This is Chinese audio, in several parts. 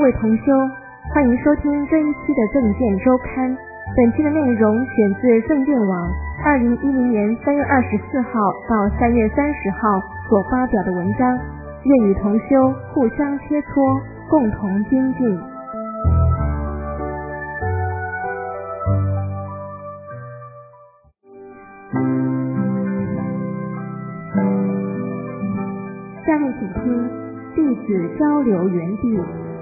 位同修，欢迎收听这一期的正见周刊。本期的内容选自正见网2010年3月24号到3月30号所发表的文章，愿与同修互相切磋，共同精进。下面请听弟子交流园地。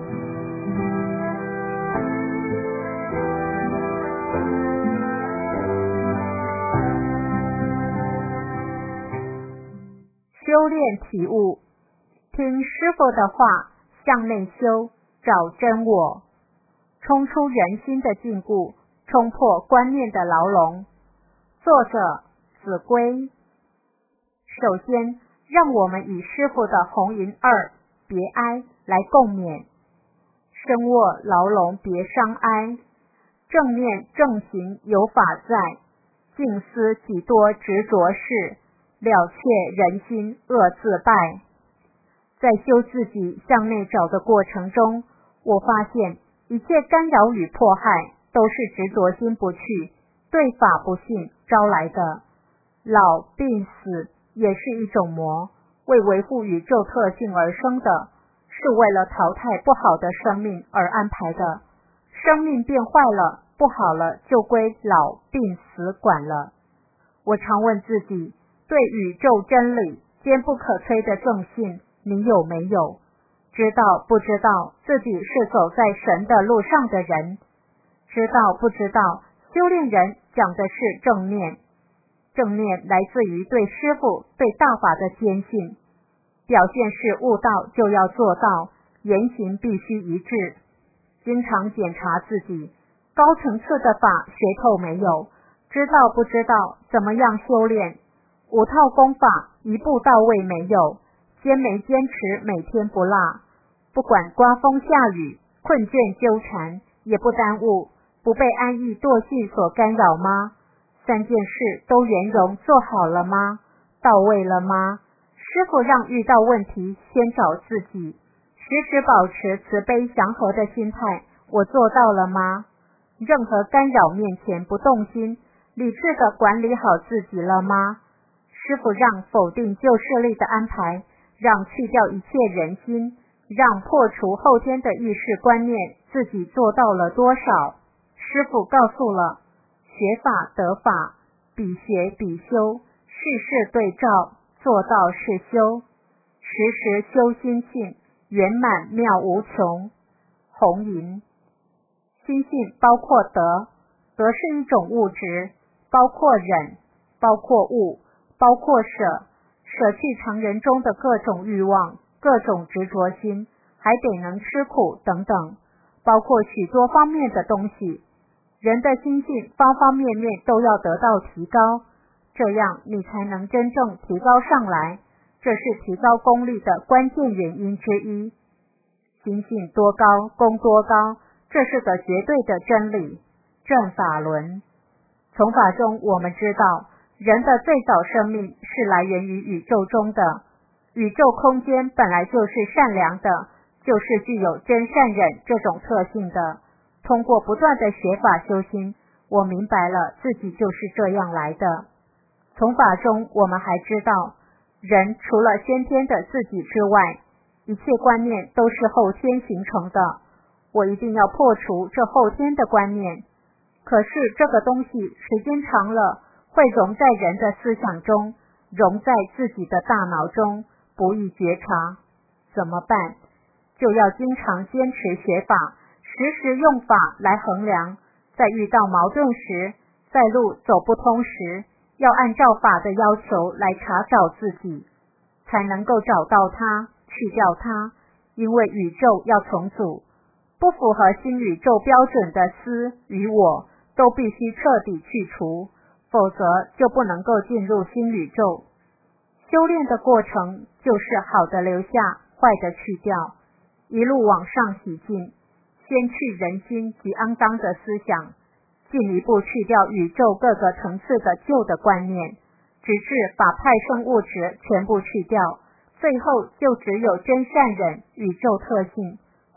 修炼体悟，听师父的话，向内修，找真我，冲出人心的禁锢，冲破观念的牢笼。作者子规。首先，让我们以师父的红银二别哀来共勉。身卧牢笼别伤哀，正念正行有法在，静思几多执着事，了却人心恶自败。在修自己向内找的过程中，我发现一切干扰与迫害都是执着心不去，对法不信招来的。老病死也是一种魔，为维护宇宙特性而生的，是为了淘汰不好的生命而安排的。生命变坏了，不好了，就归老病死管了。我常问自己，对宇宙真理坚不可摧的正信，你有没有？知道不知道自己是走在神的路上的人？知道不知道修炼人讲的是正念？正念来自于对师父对大法的坚信，表现是悟道就要做到，言行必须一致。经常检查自己高层次的法学透没有，知道不知道怎么样修炼，5套功法一步到位没有，坚没坚持每天不落，不管刮风下雨困倦纠缠也不耽误，不被安逸惰性所干扰吗？3件事都圆融做好了吗？到位了吗？师父让遇到问题先找自己，时时保持慈悲祥和的心态，我做到了吗？任何干扰面前不动心，理智地管理好自己了吗？师父让否定旧势力的安排，让去掉一切人心，让破除后天的意识观念，自己做到了多少？师父告诉了，学法得法，比学比修，事事对照，做到是修，时时修心性，圆满妙无穷。红银，心性包括德，德是一种物质，包括忍，包括悟，包括舍弃常人中的各种欲望，各种执着心，还得能吃苦等等，包括许多方面的东西。人的心性方方面面都要得到提高，这样你才能真正提高上来，这是提高功力的关键原因之一。心性多高，功多高，这是个绝对的真理。正法轮，从法中我们知道，人的最早生命是来源于宇宙中的，宇宙空间本来就是善良的，就是具有真善忍这种特性的。通过不断的学法修心，我明白了自己就是这样来的。从法中我们还知道，人除了先天的自己之外，一切观念都是后天形成的。我一定要破除这后天的观念，可是这个东西时间长了，会融在人的思想中，融在自己的大脑中，不易觉察。怎么办？就要经常坚持学法，时时用法来衡量，在遇到矛盾时，在路走不通时，要按照法的要求来查找自己，才能够找到它，去掉它。因为宇宙要重组，不符合新宇宙标准的思与我都必须彻底去除，否则就不能够进入新宇宙。修炼的过程就是好的留下，坏的去掉，一路往上洗净，先去人心及肮脏的思想，进一步去掉宇宙各个层次的旧的观念，直至把派生物质全部去掉，最后就只有真善忍宇宙特性，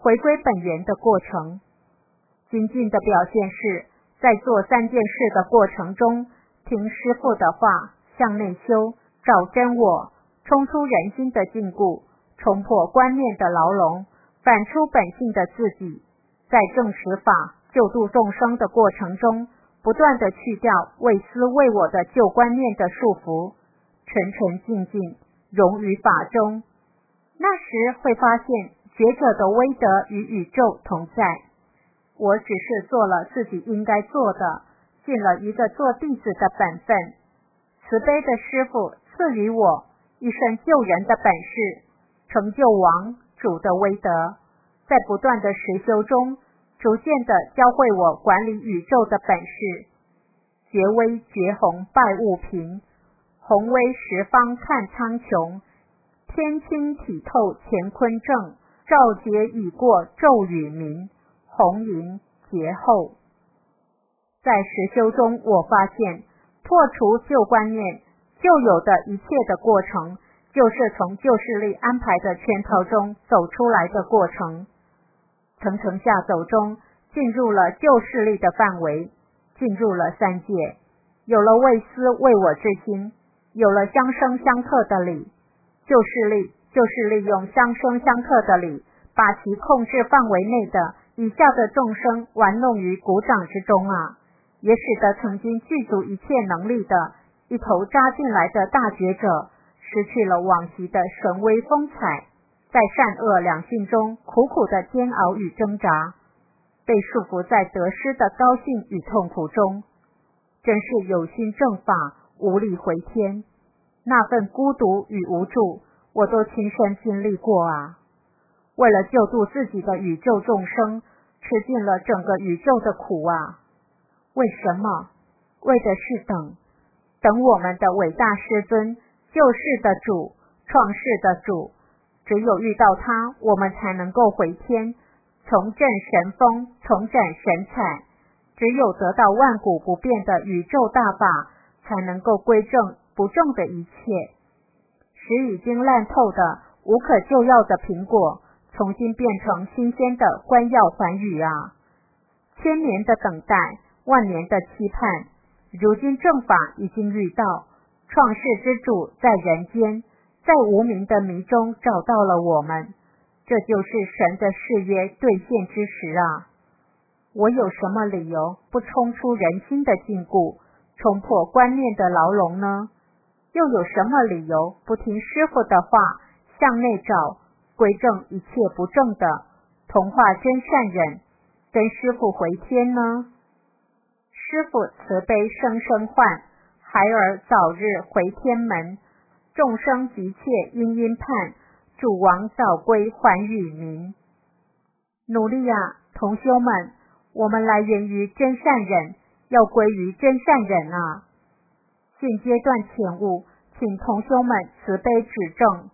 回归本源的过程。精进的表现是在做3件事的过程中，听师父的话，向内修，找真我，冲出人心的禁锢，冲破观念的牢笼，反出本性的自己，在证实法救度众生的过程中，不断地去掉为私为我的旧观念的束缚，沉沉静静融于法中。那时会发现觉者的威德与宇宙同在。我只是做了自己应该做的，尽了一个做弟子的本分。慈悲的师父赐予我一身救人的本事，成就王主的威德，在不断的实修中，逐渐地教会我管理宇宙的本事。觉微觉宏拜物平，宏威十方看苍穹，天清体透乾坤正，照洁已过骤雨明，宏盈劫后。在实修中，我发现破除旧观念，旧有的一切的过程，就是从旧势力安排的圈套中走出来的过程。层层下走中，进入了旧势力的范围，进入了3界，有了为私为我之心，有了相生相克的理。旧势力就是利用相生相克的理，把其控制范围内的以下的众生玩弄于股掌之中啊，也使得曾经具足一切能力的一头扎进来的大觉者，失去了往昔的神威风采，在善恶两性中苦苦的煎熬与挣扎，被束缚在得失的高兴与痛苦中。真是有心正法，无力回天。那份孤独与无助，我都亲身经历过啊。为了救度自己的宇宙众生，吃尽了整个宇宙的苦啊。为什么？为的是等我们的伟大师尊，救世的主，创世的主，只有遇到他，我们才能够回天，重振神风，重展神采。只有得到万古不变的宇宙大法，才能够归正不正的一切，使已经烂透的无可救药的苹果，重新变成新鲜的官药还羽啊！千年的等待，万年的期盼，如今正法已经遇到，创世之主在人间，在无明的迷中找到了我们，这就是神的誓约兑现之时啊！我有什么理由不冲出人心的禁锢，冲破观念的牢笼呢？又有什么理由不听师父的话，向内找，归正一切不正的，同化真善忍，跟师父回天呢？师父慈悲生生唤，孩儿早日回天门，众生急切殷殷盼，主王早归还与民。努力啊，同修们，我们来源于真善忍，要归于真善忍啊！现阶段前悟，请同修们慈悲指正。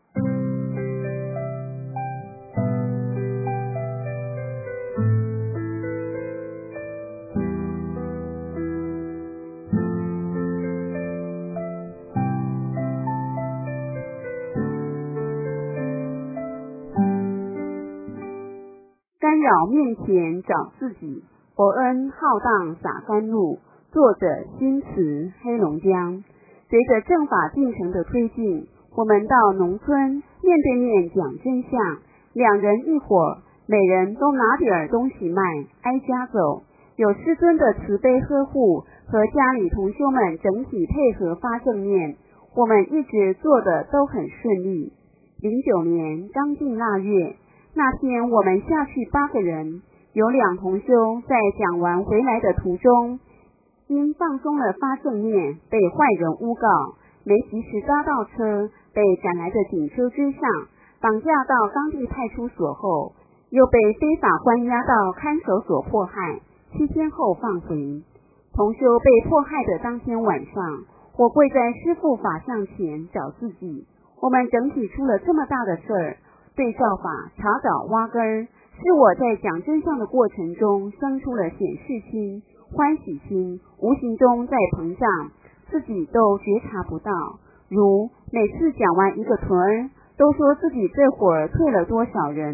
干扰面前找自己，佛恩浩荡洒甘露。作者新慈，黑龙江。随着正法进程的推进，我们到农村面对面讲真相，2人一伙，每人都拿点东西卖，挨家走。有师尊的慈悲呵护和家里同修们整体配合发正念，我们一直做的都很顺利。09年刚进腊月，那天我们下去8个人，有2同修在讲完回来的途中，因放松了发正念，被坏人诬告，没及时搭到车，被赶来的警车追上，绑架到当地派出所后，又被非法关押到看守所迫害，7天后放回。同修被迫害的当天晚上，我跪在师父法像前找自己。我们整体出了这么大的事儿，对照法查找挖根儿，是我在讲真相的过程中生出了显示心、欢喜心，无形中在膨胀，自己都觉察不到。如每次讲完一个屯儿，都说自己这会儿退了多少人，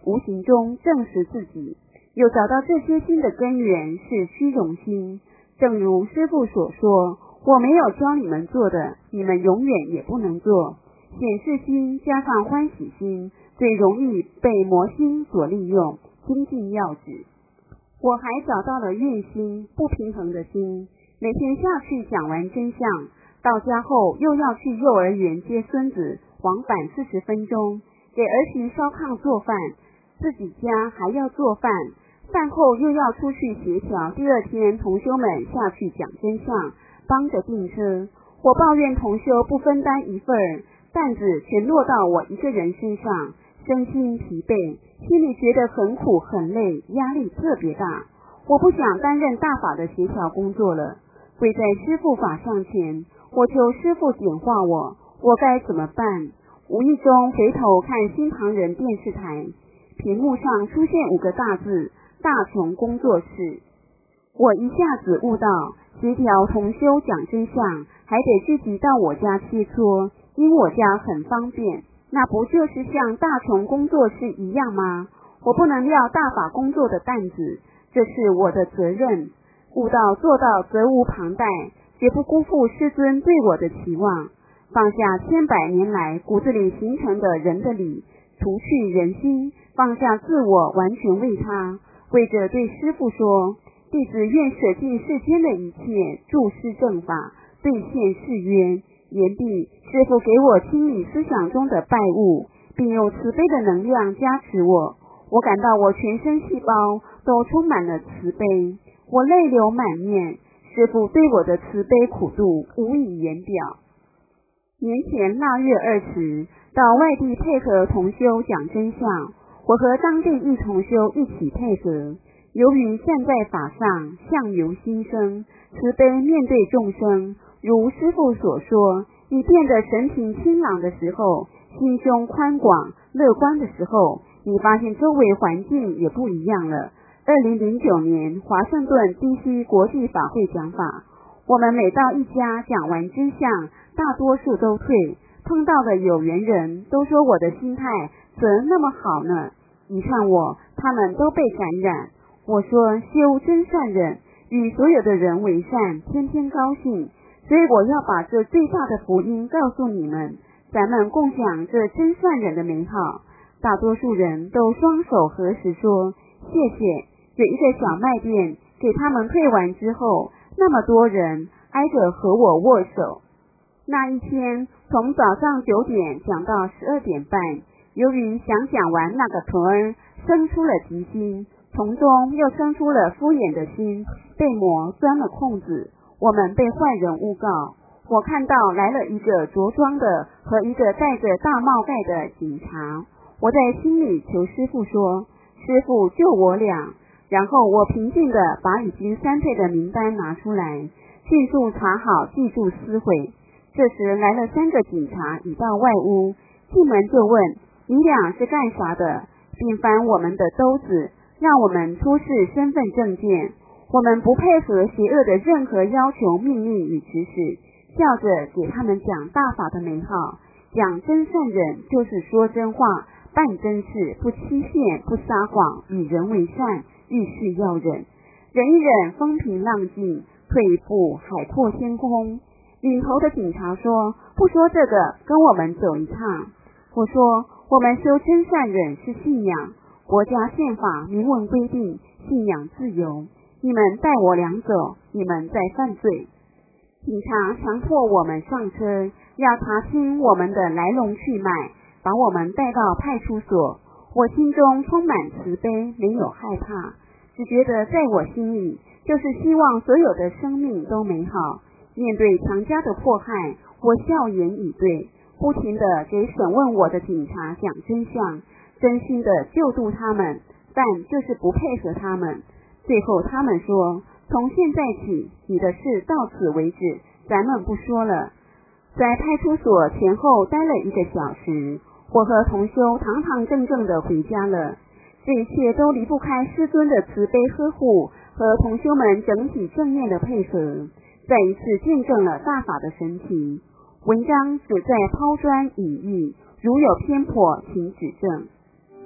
无形中证实自己，又找到这些心的根源是虚荣心。正如师父所说，我没有教你们做的，你们永远也不能做。显示心加上欢喜心，最容易被魔心所利用，精进要旨。我还找到了怨心、不平衡的心，每天下去讲完真相，到家后又要去幼儿园接孙子，往返40分钟，给儿媳烧炕做饭，自己家还要做饭，饭后又要出去协调第二天同修们下去讲真相，帮着订车。我抱怨同修不分担一份，担子全落到我一个人身上，身心疲惫，心里觉得很苦很累，压力特别大。我不想担任大法的协调工作了，跪在师父法像前，我求师父点化我该怎么办？无意中回头看新唐人电视台，屏幕上出现5个大字：大琼工作室。我一下子悟到，协调同修讲真相，还得聚集到我家切磋，因我家很方便，那不就是像大琼工作室一样吗？我不能要大法工作的担子，这是我的责任。悟到做到责无旁贷，绝不辜负师尊对我的期望，放下千百年来骨子里形成的人的理，除去人心，放下自我，完全为他，跪着对师父说，弟子愿舍尽世间的一切，助师正法，兑现誓约。言毕，师父给我清理思想中的败物，并用慈悲的能量加持我。我感到我全身细胞都充满了慈悲，我泪流满面。师父对我的慈悲苦度无以言表。年前腊月20到外地配合同修讲真相，我和当地一同修一起配合。由于站在法上，相由心生，慈悲面对众生，如师父所说，你变得神情清朗的时候，心胸宽广乐观的时候，你发现周围环境也不一样了。2009年华盛顿 DC 国际法会讲法，我们每到一家讲完真相，大多数都退，碰到的有缘人都说我的心态怎那么好呢？一看我，他们都被感染。我说修真善忍，与所有的人为善，天天高兴，所以我要把这最大的福音告诉你们，咱们共享这真善忍的美好。大多数人都双手合十说谢谢。有一个小卖店，给他们退完之后，那么多人挨着和我握手。那一天从早上9点讲到12点半，由于想讲完那个屯儿，生出了急心，从中又生出了敷衍的心，被魔钻了空子，我们被坏人诬告。我看到来了一个着装的和一个戴着大帽盖的警察，我在心里求师父说，师父救我俩。然后我平静地把已经删退的名单拿出来，迅速查好，记住撕毁。这时来了3个警察，已到外屋，进门就问你俩是干啥的，并翻我们的兜子，让我们出示身份证件。我们不配合邪恶的任何要求、命令与指使，笑着给他们讲大法的美好，讲真善忍就是说真话，办真事，不欺骗，不撒谎，与人为善，遇事要忍，忍一忍，风平浪静，退一步，海阔天空。领头的警察说，不说这个，跟我们走一趟。我说，我们修真善忍是信仰，国家宪法明文规定信仰自由，你们带我俩走，你们在犯罪。警察强迫我们上车，要查清我们的来龙去脉，把我们带到派出所。我心中充满慈悲，没有害怕，只觉得在我心里就是希望所有的生命都美好。面对强加的迫害，我笑颜以对，不停地给审问我的警察讲真相，真心地救度他们，但就是不配合他们。最后他们说，从现在起，你的事到此为止，咱们不说了。在派出所前后待了1个小时，我和同修堂堂正正地回家了。这一切都离不开师尊的慈悲呵护和同修们整体正面的配合，再一次见证了大法的神奇。文章只在抛砖引玉，如有偏颇请指正。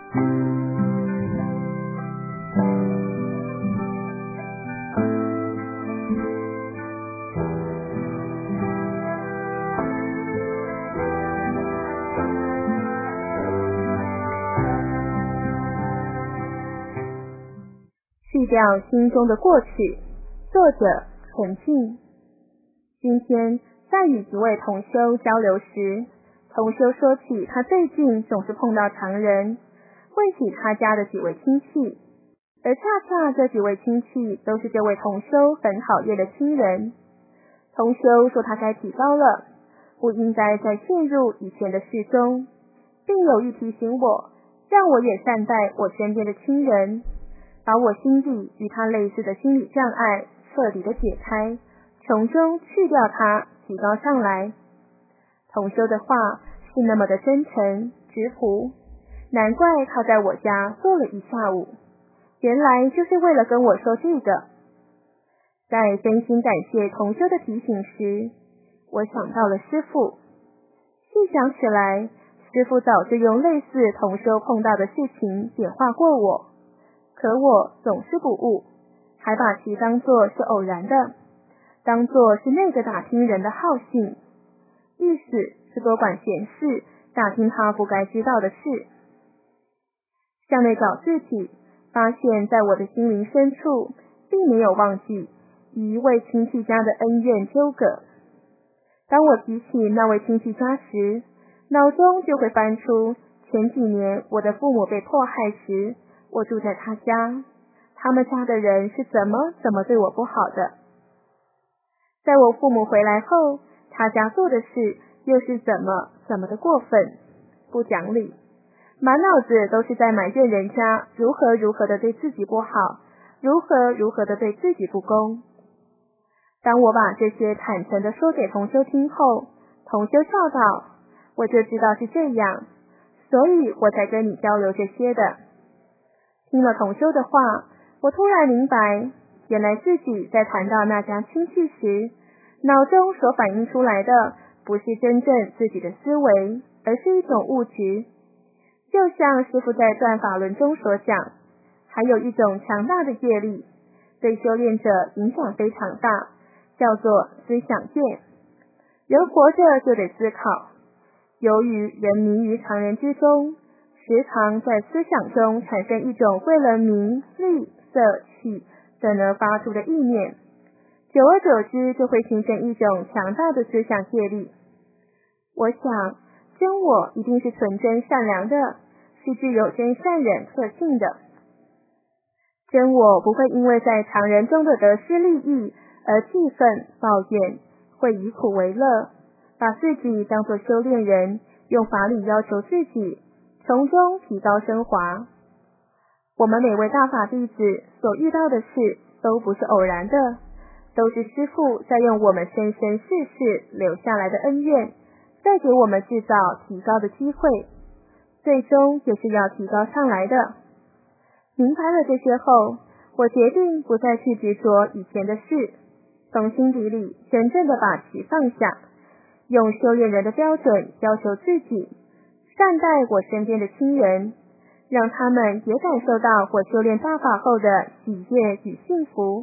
去掉心中的过去。作者陈静。今天在与几位同修交流时，同修说起他最近总是碰到常人，问起他家的几位亲戚，而恰恰这几位亲戚都是这位同修很讨厌的亲人。同修说他该提高了，不应该再陷入以前的事中，并有意提醒我，让我也善待我身边的亲人，把我心底与他类似的心理障碍彻底的解开，从中去掉它，提高上来。同修的话是那么的真诚直朴，难怪他在我家坐了一下午，原来就是为了跟我说这个。在真心感谢同修的提醒时，我想到了师父。细想起来，师父早就用类似同修碰到的事情点化过我，可我总是不悟，还把其当作是偶然的，当作是那个打听人的好信，意思是多管闲事，打听他不该知道的事。向内找自己，发现在我的心灵深处并没有忘记与一位亲戚家的恩怨纠葛。当我提起那位亲戚家时，脑中就会翻出前几年我的父母被迫害时，我住在他家，他们家的人是怎么对我不好的。在我父母回来后，他家做的事又是怎么的过分不讲理，满脑子都是在埋怨人家如何的对自己不好，如何的对自己不公。当我把这些坦诚的说给同修听后，同修笑道，我就知道是这样，所以我才跟你交流这些的。听了同修的话，我突然明白，原来自己在谈到那家亲戚时，脑中所反映出来的不是真正自己的思维，而是一种物质。就像师父在断法轮中所讲，还有一种强大的业力，对修炼者影响非常大，叫做思想界。人活着就得思考，由于人迷于常人之中，时常在思想中产生一种为了名利色气等而发出的意念，久而久之就会形成一种强大的思想业力。我想真我一定是纯真善良的，是具有真善忍特性的。真我不会因为在常人中的得失利益而气愤抱怨，会以苦为乐，把自己当作修炼人，用法理要求自己，从中提高升华。我们每位大法弟子所遇到的事都不是偶然的，都是师父在用我们生生世世留下来的恩怨，再给我们制造提高的机会，最终也是要提高上来的。明白了这些后，我决定不再去执着以前的事，从心底里真正的把其放下，用修炼人的标准要求自己，善待我身边的亲人，让他们也感受到我修炼大法后的喜悦与幸福。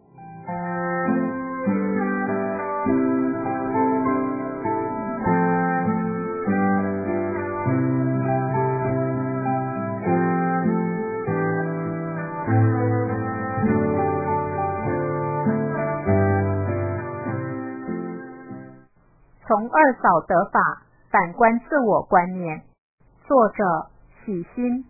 从二嫂得法，反观自我观念。作者许昕。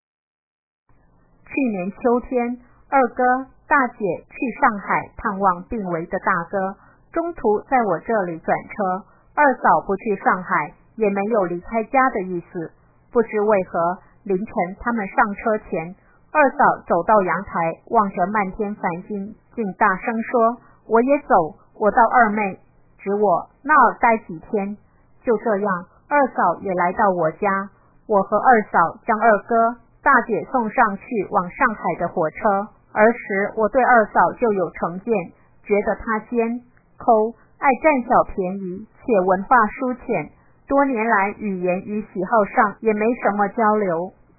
去年秋天，二哥大姐去上海探望病危的大哥，中途在我这里转车。二嫂不去上海，也没有离开家的意思。不知为何，凌晨他们上车前，二嫂走到阳台，望着漫天繁星，竟大声说：“我也走，我到二妹。”指我那儿待几天。就这样，二嫂也来到我家，我和二嫂将二哥大姐送上去往上海的火车。儿时我对二嫂就有成见，觉得她奸抠，爱占小便宜，且文化疏浅，多年来语言与喜好上也没什么交流，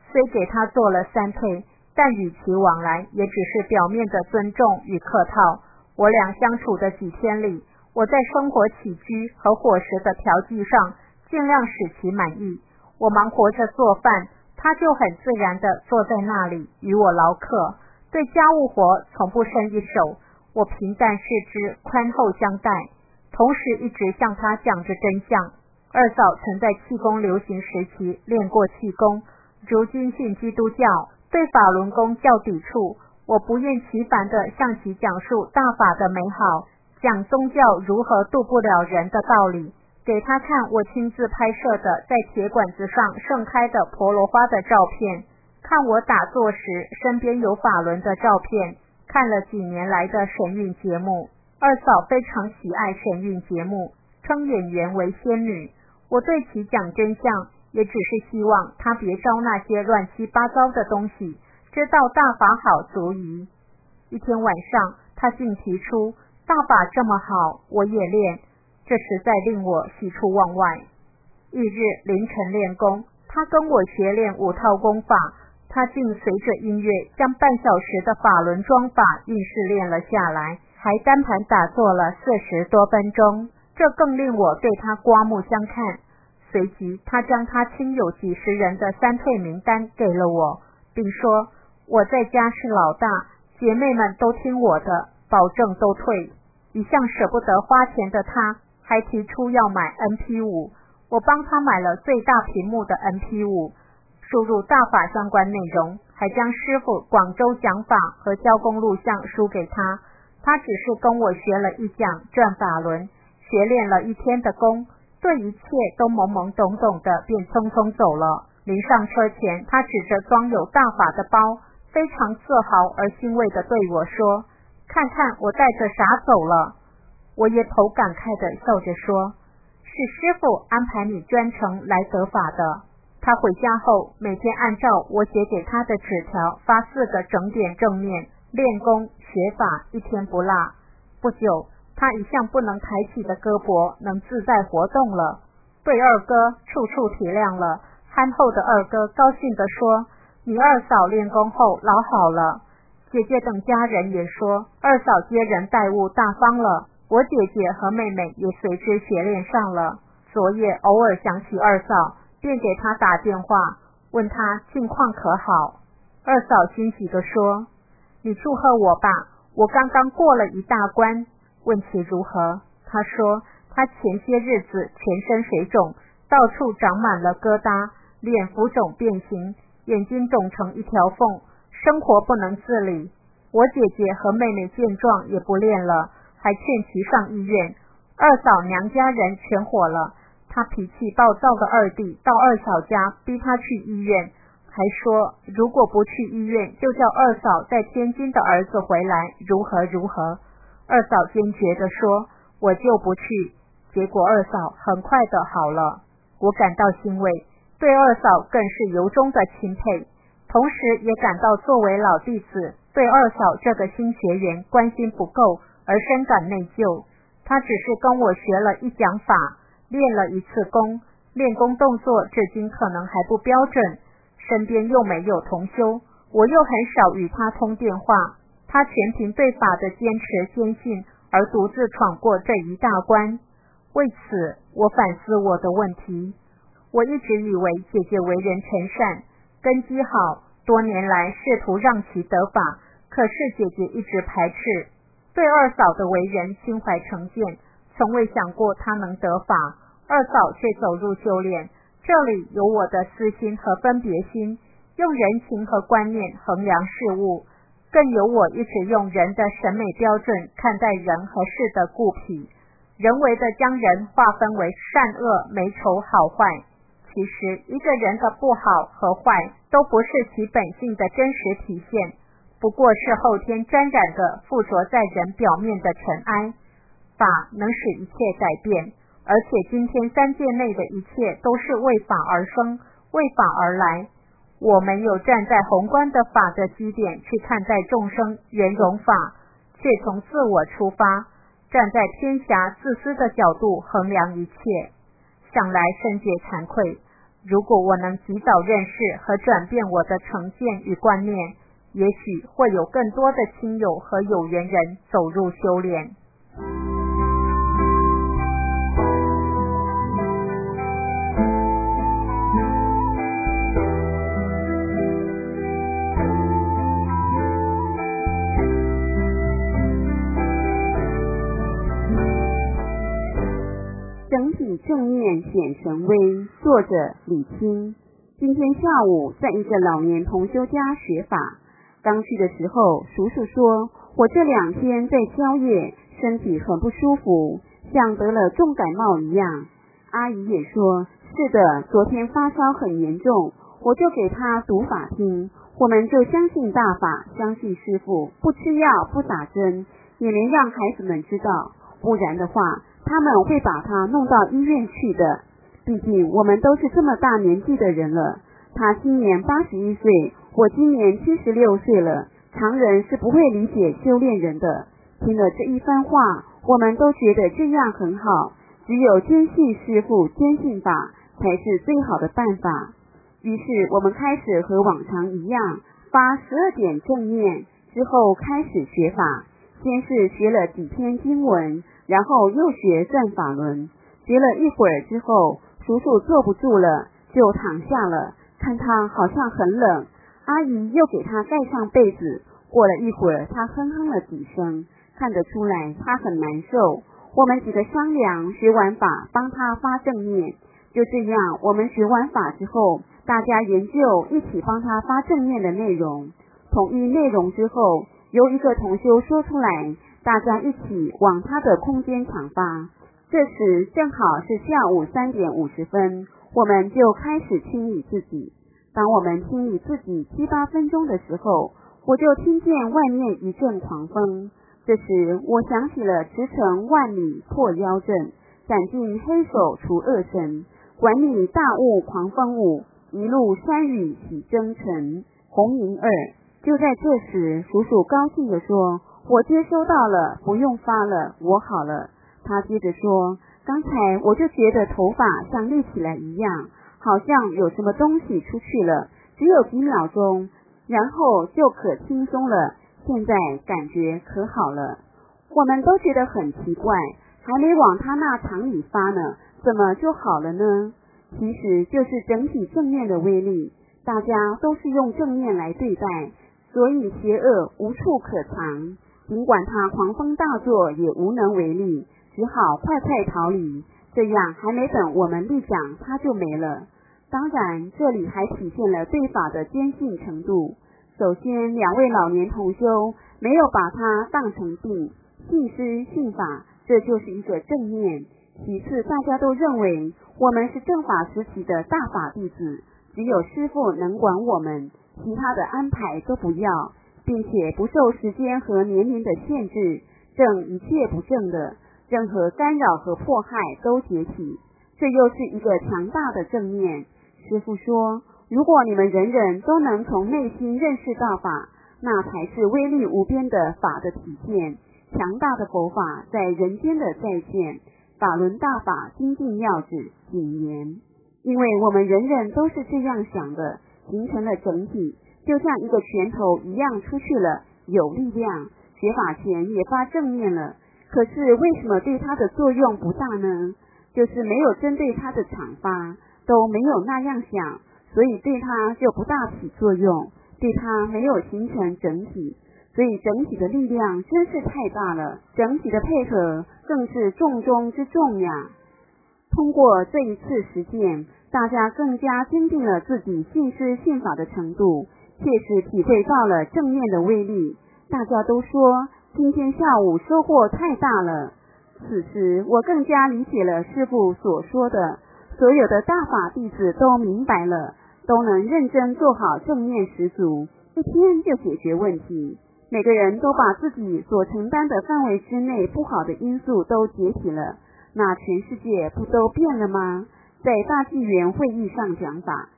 虽给他做了3退，但与其往来也只是表面的尊重与客套。我俩相处的几天里，我在生活起居和伙食的调剂上尽量使其满意。我忙活着做饭，他就很自然地坐在那里与我劳客，对家务活从不伸一手。我平淡视之，宽厚相待，同时一直向他讲着真相。二嫂曾在气功流行时期练过气功，如今信基督教，对法轮功较抵触。我不厌其烦地向其讲述大法的美好，讲宗教如何渡不了人的道理，给他看我亲自拍摄的在铁管子上盛开的婆罗花的照片，看我打坐时身边有法轮的照片，看了几年来的神韵节目。二嫂非常喜爱神韵节目，称演员为仙女。我对其讲真相，也只是希望她别招那些乱七八糟的东西，知道大法好足矣。一天晚上，她竟提出大法这么好，我也练，这实在令我喜出望外。翌日凌晨练功，她跟我学练5套功法，她竟随着音乐将半小时的法轮桩法运势练了下来，还单盘打坐了40多分钟，这更令我对她刮目相看。随即她将她亲友几十人的3退名单给了我，并说我在家是老大，姐妹们都听我的，保证都退。一向舍不得花钱的她还提出要买 MP5， 我帮她买了最大屏幕的 MP5， 输入大法相关内容，还将师父广州讲法和教功录像输给她。她只是跟我学了一讲转法轮，学练了1天的功，对一切都懵懵懂懂的，便匆匆走了。临上车前，她指着装有大法的包，非常自豪而欣慰地对我说，看看我带着啥走了。我也头感慨地笑着说，是师父安排你专程来得法的。她回家后，每天按照我写给她的纸条发4个整点正面，练功学法1天不落。不久，她一向不能抬起的胳膊能自在活动了，对二哥处处体谅了。憨厚的二哥高兴地说，你二嫂练功后老好了。姐姐等家人也说，二嫂接人待物大方了。我姐姐和妹妹也随之学练上了。昨夜偶尔想起二嫂，便给她打电话，问她近况可好。二嫂欣喜地说，你祝贺我吧，我刚刚过了一大关。问其如何，她说她前些日子全身水肿，到处长满了疙瘩，脸浮肿变形，眼睛肿成一条缝，生活不能自理。我姐姐和妹妹见状也不练了，还劝其上医院。二嫂娘家人全火了，她脾气暴躁的二弟到二嫂家逼她去医院，还说如果不去医院，就叫二嫂在天津的儿子回来，如何如何。二嫂坚决地说，我就不去。结果二嫂很快的好了，我感到欣慰，对二嫂更是由衷的钦佩，同时也感到作为老弟子对二嫂这个新学员关心不够而深感内疚。他只是跟我学了1讲法，练了1次功，练功动作至今可能还不标准，身边又没有同修，我又很少与他通电话，他全凭对法的坚持坚信而独自闯过这一大关。为此，我反思我的问题。我一直以为姐姐为人诚善，根基好，多年来试图让其得法，可是姐姐一直排斥，对二嫂的为人心怀成见，从未想过她能得法，二嫂却走入修炼。这里有我的私心和分别心，用人情和观念衡量事物，更有我一直用人的审美标准看待人和事的固癖，人为的将人划分为善恶美丑好坏。其实一个人的不好和坏都不是其本性的真实体现，不过是后天沾染的附着在人表面的尘埃。法能使一切改变，而且今天3界内的一切都是为法而生，为法而来。我没有站在宏观的法的基点去看待众生圆融法，却从自我出发，站在偏狭自私的角度衡量一切。想来深觉惭愧， 如果我能及早认识和转变我的成见与观念，也许会有更多的亲友和有缘人走入修炼。 整体正面显神威，作者李清。今天下午在一个老年同修家学法，刚去的时候，叔叔说我这2天在宵夜，身体很不舒服，像得了重感冒一样。阿姨也说是的，昨天发烧很严重，我就给他读法听。我们就相信大法，相信师父，不吃药不打针，也没让孩子们知道，不然的话他们会把他弄到医院去的。毕竟我们都是这么大年纪的人了，他今年81岁，我今年76岁了，常人是不会理解修炼人的。听了这一番话，我们都觉得这样很好，只有坚信师父，坚信法才是最好的办法。于是我们开始和往常一样，发12点正念，之后开始学法。先是学了几篇经文，然后又学转法轮。学了一会儿之后，叔叔坐不住了，就躺下了，看他好像很冷，阿姨又给他盖上被子。过了一会儿，他哼哼了几声，看得出来他很难受。我们几个商量，学完法帮他发正念。就这样，我们学完法之后，大家研究一起帮他发正念的内容。统一内容之后，由一个同修说出来，大家一起往他的空间场发。这时正好是下午3点50分，我们就开始清理自己。当我们清理自己7、8分钟的时候，我就听见外面一阵狂风。这时我想起了驰骋万里破妖阵，斩尽黑手除恶神，管理大雾狂风舞，一路山雨洗征尘，红银二。就在这时，叔叔高兴地说，我接收到了，不用发了，我好了。他接着说，刚才我就觉得头发像立起来一样，好像有什么东西出去了，只有几秒钟，然后就可轻松了，现在感觉可好了。我们都觉得很奇怪，还没往他那场里发呢，怎么就好了呢？其实就是整体正念的威力，大家都是用正念来对待，所以邪恶无处可藏，尽管他狂风大作也无能为力，只好快快逃离。这样还没等我们立讲，他就没了。当然这里还体现了对法的坚信程度。首先2位老年同修没有把它当成病，信师信法，这就是一个正念。其次大家都认为我们是正法时期的大法弟子，只有师父能管我们，其他的安排都不要，并且不受时间和年龄的限制，正一切不正的，任何干扰和迫害都解体。这又是一个强大的正念。师父说，如果你们人人都能从内心认识到法，那才是威力无边的法的体现，强大的佛法在人间的再现。法轮大法精进要旨谨言。因为我们人人都是这样想的，形成了整体，就像一个拳头一样出去了，有力量。学法前也发正念了，可是为什么对它的作用不大呢？就是没有针对它的场发，都没有那样想，所以对它就不大起作用，对它没有形成整体。所以整体的力量真是太大了，整体的配合更是重中之重呀。通过这一次实践，大家更加坚定了自己信师信法的程度，切实体会到了正念的威力。大家都说今天下午收获太大了。此时我更加理解了师父所说的，所有的大法弟子都明白了，都能认真做好正念十足，一天就解决问题。每个人都把自己所承担的范围之内不好的因素都解体了，那全世界不都变了吗？在大纪元会议上讲法。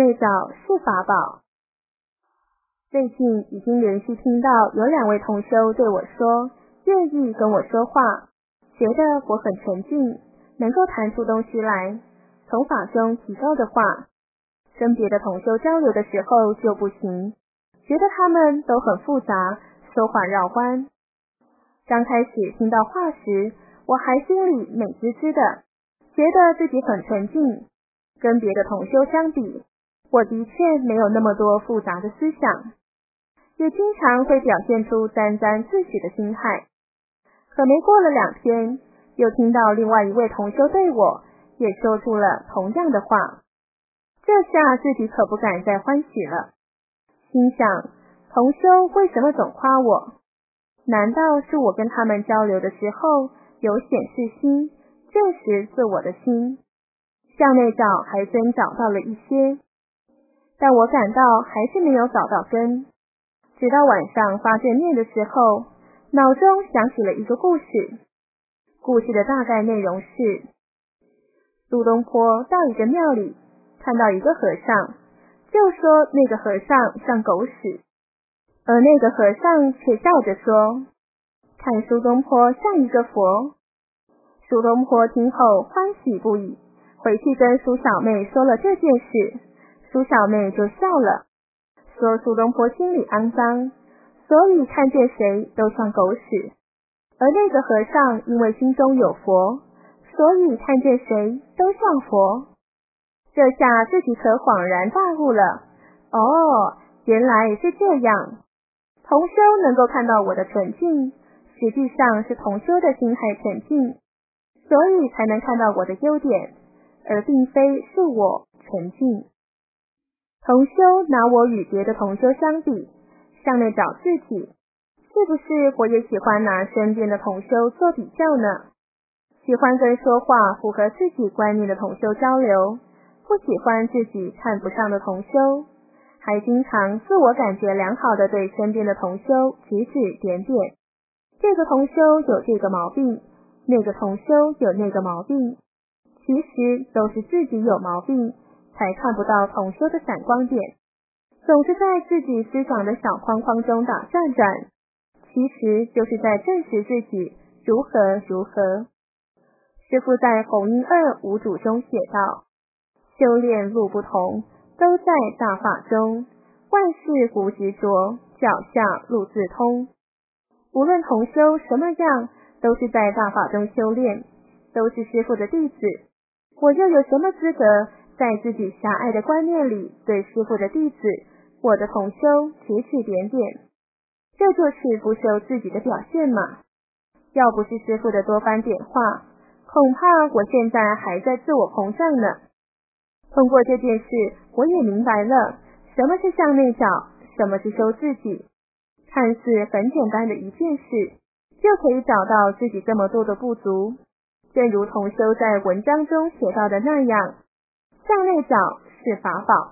内找是法宝。最近已经连续听到有2位同修对我说，愿意跟我说话，觉得我很纯净，能够谈出东西来，从法中提高的话，跟别的同修交流的时候就不行，觉得他们都很复杂，说话绕弯。刚开始听到话时，我还心里美滋滋的，觉得自己很纯净，跟别的同修相比，我的确没有那么多复杂的思想，也经常会表现出沾沾自喜的心态。可没过了2天，又听到另外一位同修对我也说出了同样的话，这下自己可不敢再欢喜了，心想同修为什么总夸我？难道是我跟他们交流的时候有显示心，证实自我的心？向内找还真找到了一些，但我感到还是没有找到根。直到晚上发正念的时候，脑中想起了一个故事。故事的大概内容是，苏东坡到一个庙里，看到一个和尚，就说那个和尚像狗屎，而那个和尚却笑着说，看苏东坡像一个佛。苏东坡听后欢喜不已，回去跟苏小妹说了这件事，苏小妹就笑了，说苏东坡心里肮脏，所以看见谁都像狗屎，而那个和尚因为心中有佛，所以看见谁都像佛。这下自己可恍然大悟了，哦，原来是这样。同修能够看到我的纯净，实际上是同修的心态纯净，所以才能看到我的优点，而并非是我纯净。同修拿我与别的同修相比，向内找自己，是不是我也喜欢拿身边的同修做比较呢？喜欢跟说话符合自己观念的同修交流，不喜欢自己看不上的同修，还经常自我感觉良好的对身边的同修指指点点，这个同修有这个毛病，那个同修有那个毛病，其实都是自己有毛病，才看不到同修的闪光点，总是在自己思想的小框框中打转转，其实就是在证实自己如何如何。师父在弘音2五祖中写道，修炼路不同，都在大法中，万事无执着，脚下路自通。无论同修什么样，都是在大法中修炼，都是师父的弟子，我又有什么资格在自己狭隘的观念里对师父的弟子，我的同修指指点点？这就是不修自己的表现嘛。要不是师父的多番点化，恐怕我现在还在自我膨胀呢。通过这件事，我也明白了什么是向内找，什么是修自己。看似很简单的一件事，就可以找到自己这么多的不足。正如同修在文章中写到的那样，向内找是法宝。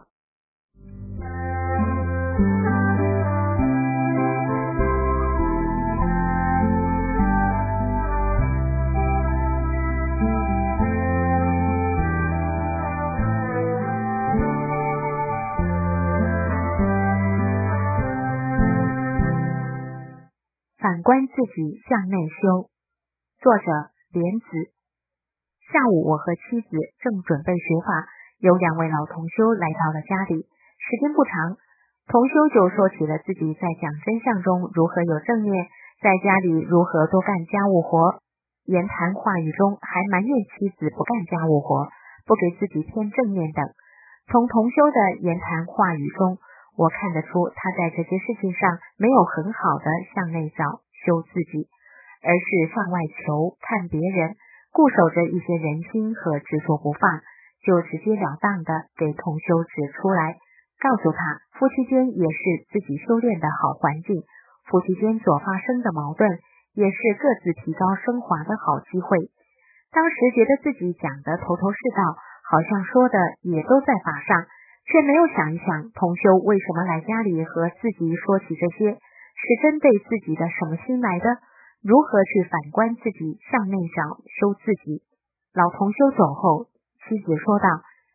反观自己向内修。作者莲子。下午我和妻子正准备学法，有2位老同修来到了家里，时间不长，同修就说起了自己在讲真相中如何有正念，在家里如何多干家务活，言谈话语中还埋怨妻子不干家务活，不给自己添正念等。从同修的言谈话语中，我看得出他在这些事情上没有很好的向内找修自己，而是向外求看别人，固守着一些人心和执着不放，就直截了当的给同修指出来，告诉他夫妻间也是自己修炼的好环境，夫妻间所发生的矛盾也是各自提高升华的好机会。当时觉得自己讲的头头是道，好像说的也都在法上，却没有想一想同修为什么来家里和自己说起这些，是针对自己的什么心来的，如何去反观自己向内找修自己。老同修走后，妻子说道，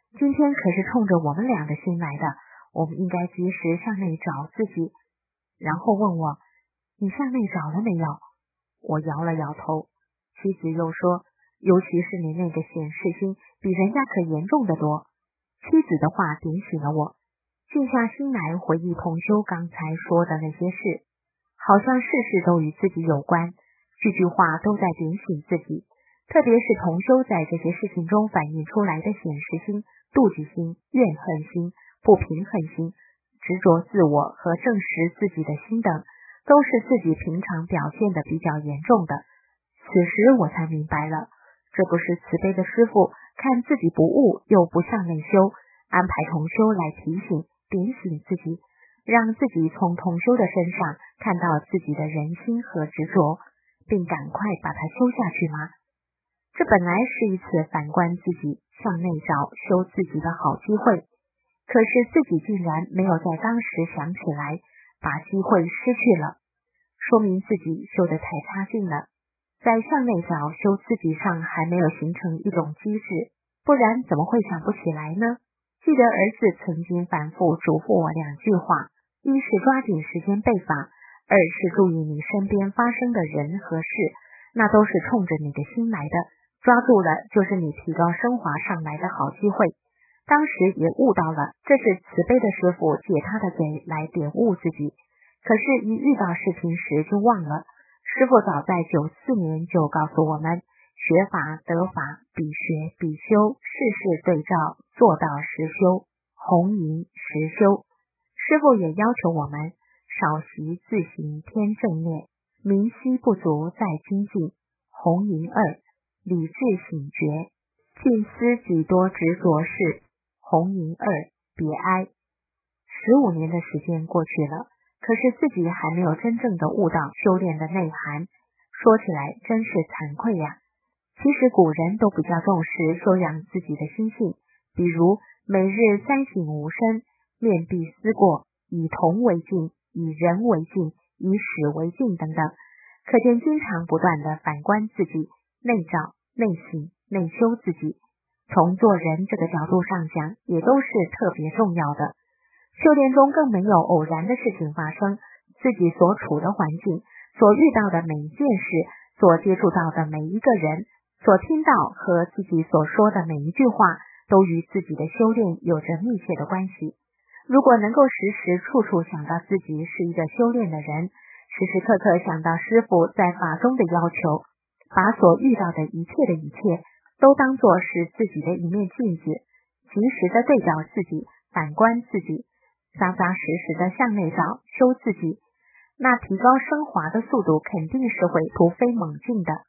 今天可是冲着我们俩的心来的，我们应该及时向内找自己。然后问我，你向内找了没有？我摇了摇头。妻子又说，尤其是你那个显示心比人家可严重的多。妻子的话点醒了我，静下心来回忆同修刚才说的那些事，好像事事都与自己有关，句句话都在点醒自己，特别是同修在这些事情中反映出来的显示心、妒忌心、怨恨心、不平衡心、执着自我和证实自己的心等，都是自己平常表现的比较严重的。此时我才明白了，这不是慈悲的师父看自己不悟又不向内修，安排同修来提醒点醒自己，让自己从同修的身上看到自己的人心和执着，并赶快把它修下去吗？这本来是一次反观自己、向内找修自己的好机会，可是自己竟然没有在当时想起来，把机会失去了，说明自己修得太差劲了。在向内找修自己上还没有形成一种机制，不然怎么会想不起来呢？记得儿子曾经反复嘱咐我2句话，一是抓紧时间背法，二是注意你身边发生的人和事，那都是冲着你的心来的，抓住了就是你提高升华上来的好机会。当时也悟到了，这是慈悲的师父借他的嘴来点悟自己，可是一遇到事情时就忘了。师父早在94年就告诉我们，学法得法，必学必修，事事对照，做到实修，弘淫实修。师父也要求我们少习自行添正念，明晰不足再精进，弘淫2，理智醒觉，尽思己多执着事，弘淫2，别哀。15年的时间过去了，可是自己还没有真正的悟到修炼的内涵，说起来真是惭愧呀。其实古人都比较重视修养自己的心性，比如每日3省吾身，面壁思过，以铜为镜，以人为镜，以史为镜等等，可见经常不断的反观自己，内照、内省、内修自己。从做人这个角度上讲，也都是特别重要的。修炼中更没有偶然的事情发生，自己所处的环境，所遇到的每一件事，所接触到的每一个人，所听到和自己所说的每一句话，都与自己的修炼有着密切的关系。如果能够时时处处想到自己是一个修炼的人，时时刻刻想到师父在法中的要求，把所遇到的一切都当作是自己的一面镜子，及时的对照自己，反观自己，扎扎实实的向内找修自己，那提高升华的速度肯定是会突飞猛进的。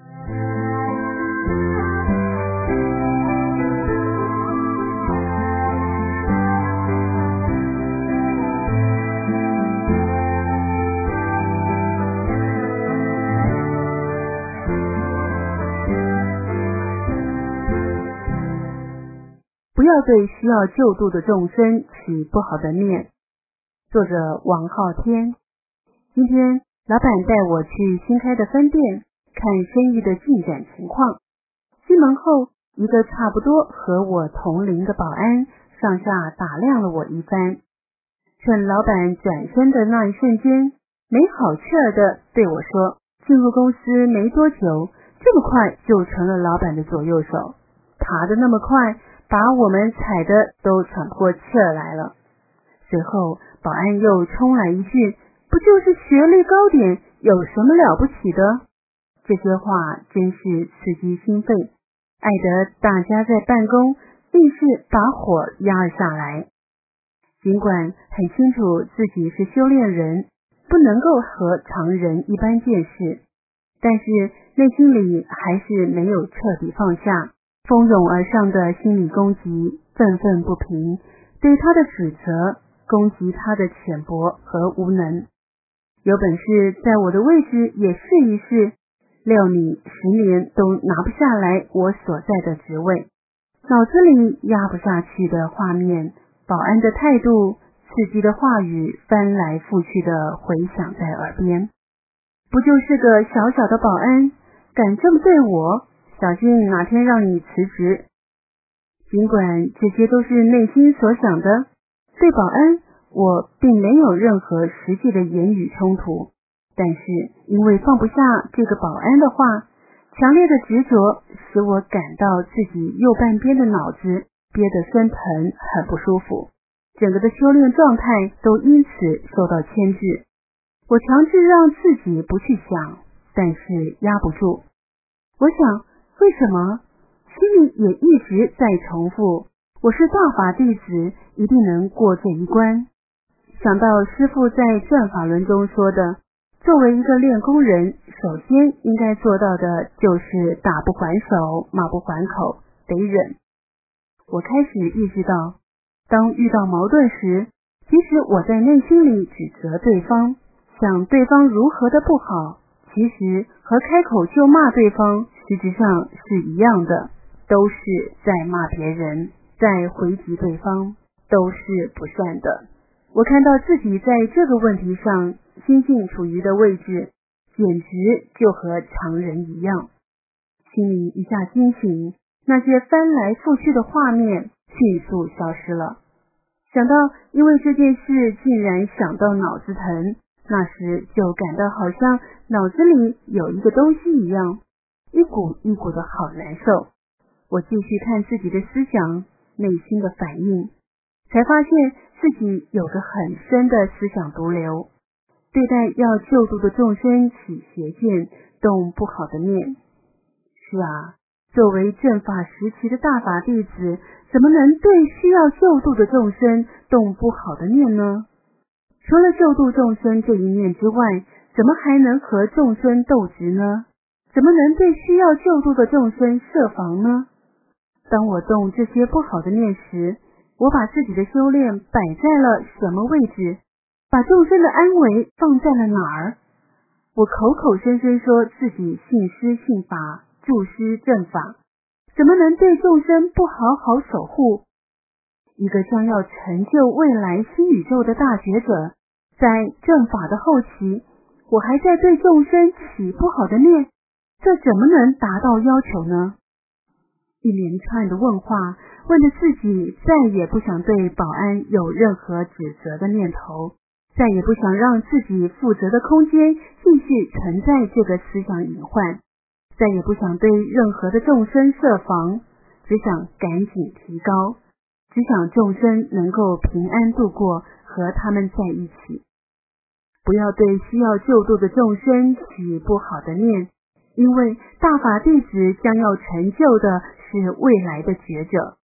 不要对需要救度的众生起不好的念。作者王浩天。今天老板带我去新开的分店看生意的进展情况。进门后，一个差不多和我同龄的保安上下打量了我一番，趁老板转身的那一瞬间，没好气儿的对我说，进入公司没多久，这么快就成了老板的左右手，爬得那么快，把我们踩得都喘不过气儿来了。随后保安又冲来一句，不就是学历高点，有什么了不起的？这些话真是刺激心肺，碍得大家在办公硬是把火压了下来。尽管很清楚自己是修炼人，不能够和常人一般见识，但是内心里还是没有彻底放下蜂拥而上的心理攻击，愤愤不平，对他的指责，攻击他的浅薄和无能。有本事在我的位置也试一试，料你10年都拿不下来我所在的职位。脑子里压不下去的画面，保安的态度，刺激的话语翻来覆去的回响在耳边。不就是个小小的保安，敢这么对我，小心哪天让你辞职。 尽管这些都是内心所想的，对保安我并没有任何实际的言语冲突，但是因为放不下这个保安的话，强烈的执着使我感到自己右半边的脑子憋得酸疼，很不舒服，整个的修炼状态都因此受到牵制。我强制让自己不去想，但是压不住。我想，为什么？心里也一直在重复，我是大法弟子，一定能过这一关。想到师父在转法轮中说的，作为一个练功人，首先应该做到的就是打不还手，骂不还口，得忍。我开始意识到，当遇到矛盾时，即使我在内心里指责对方，想对方如何的不好，其实和开口就骂对方实质上是一样的，都是在骂别人，在回击对方，都是不善的。我看到自己在这个问题上心境处于的位置，简直就和常人一样。心里一下惊醒，那些翻来覆去的画面迅速消失了。想到因为这件事竟然想到脑子疼，那时就感到好像脑子里有一个东西一样，一股一股的好难受。我继续看自己的思想，内心的反应，才发现自己有个很深的思想毒瘤，对待要救度的众生起邪见，动不好的念。是啊，作为正法时期的大法弟子，怎么能对需要救度的众生动不好的念呢？除了救度众生这一念之外，怎么还能和众生斗执呢？怎么能对需要救度的众生设防呢？当我动这些不好的念时，我把自己的修炼摆在了什么位置？把众生的安危放在了哪儿？我口口声声说自己信师信法，助师正法，怎么能对众生不好好守护？一个将要成就未来新宇宙的大觉者，在正法的后期，我还在对众生起不好的念，这怎么能达到要求呢？一连串的问话，问得自己再也不想对保安有任何指责的念头，再也不想让自己负责的空间继续存在这个思想隐患，再也不想对任何的众生设防，只想赶紧提高，只想众生能够平安度过，和他们在一起。不要对需要救度的众生起不好的念，因为大法弟子将要成就的是未来的觉者。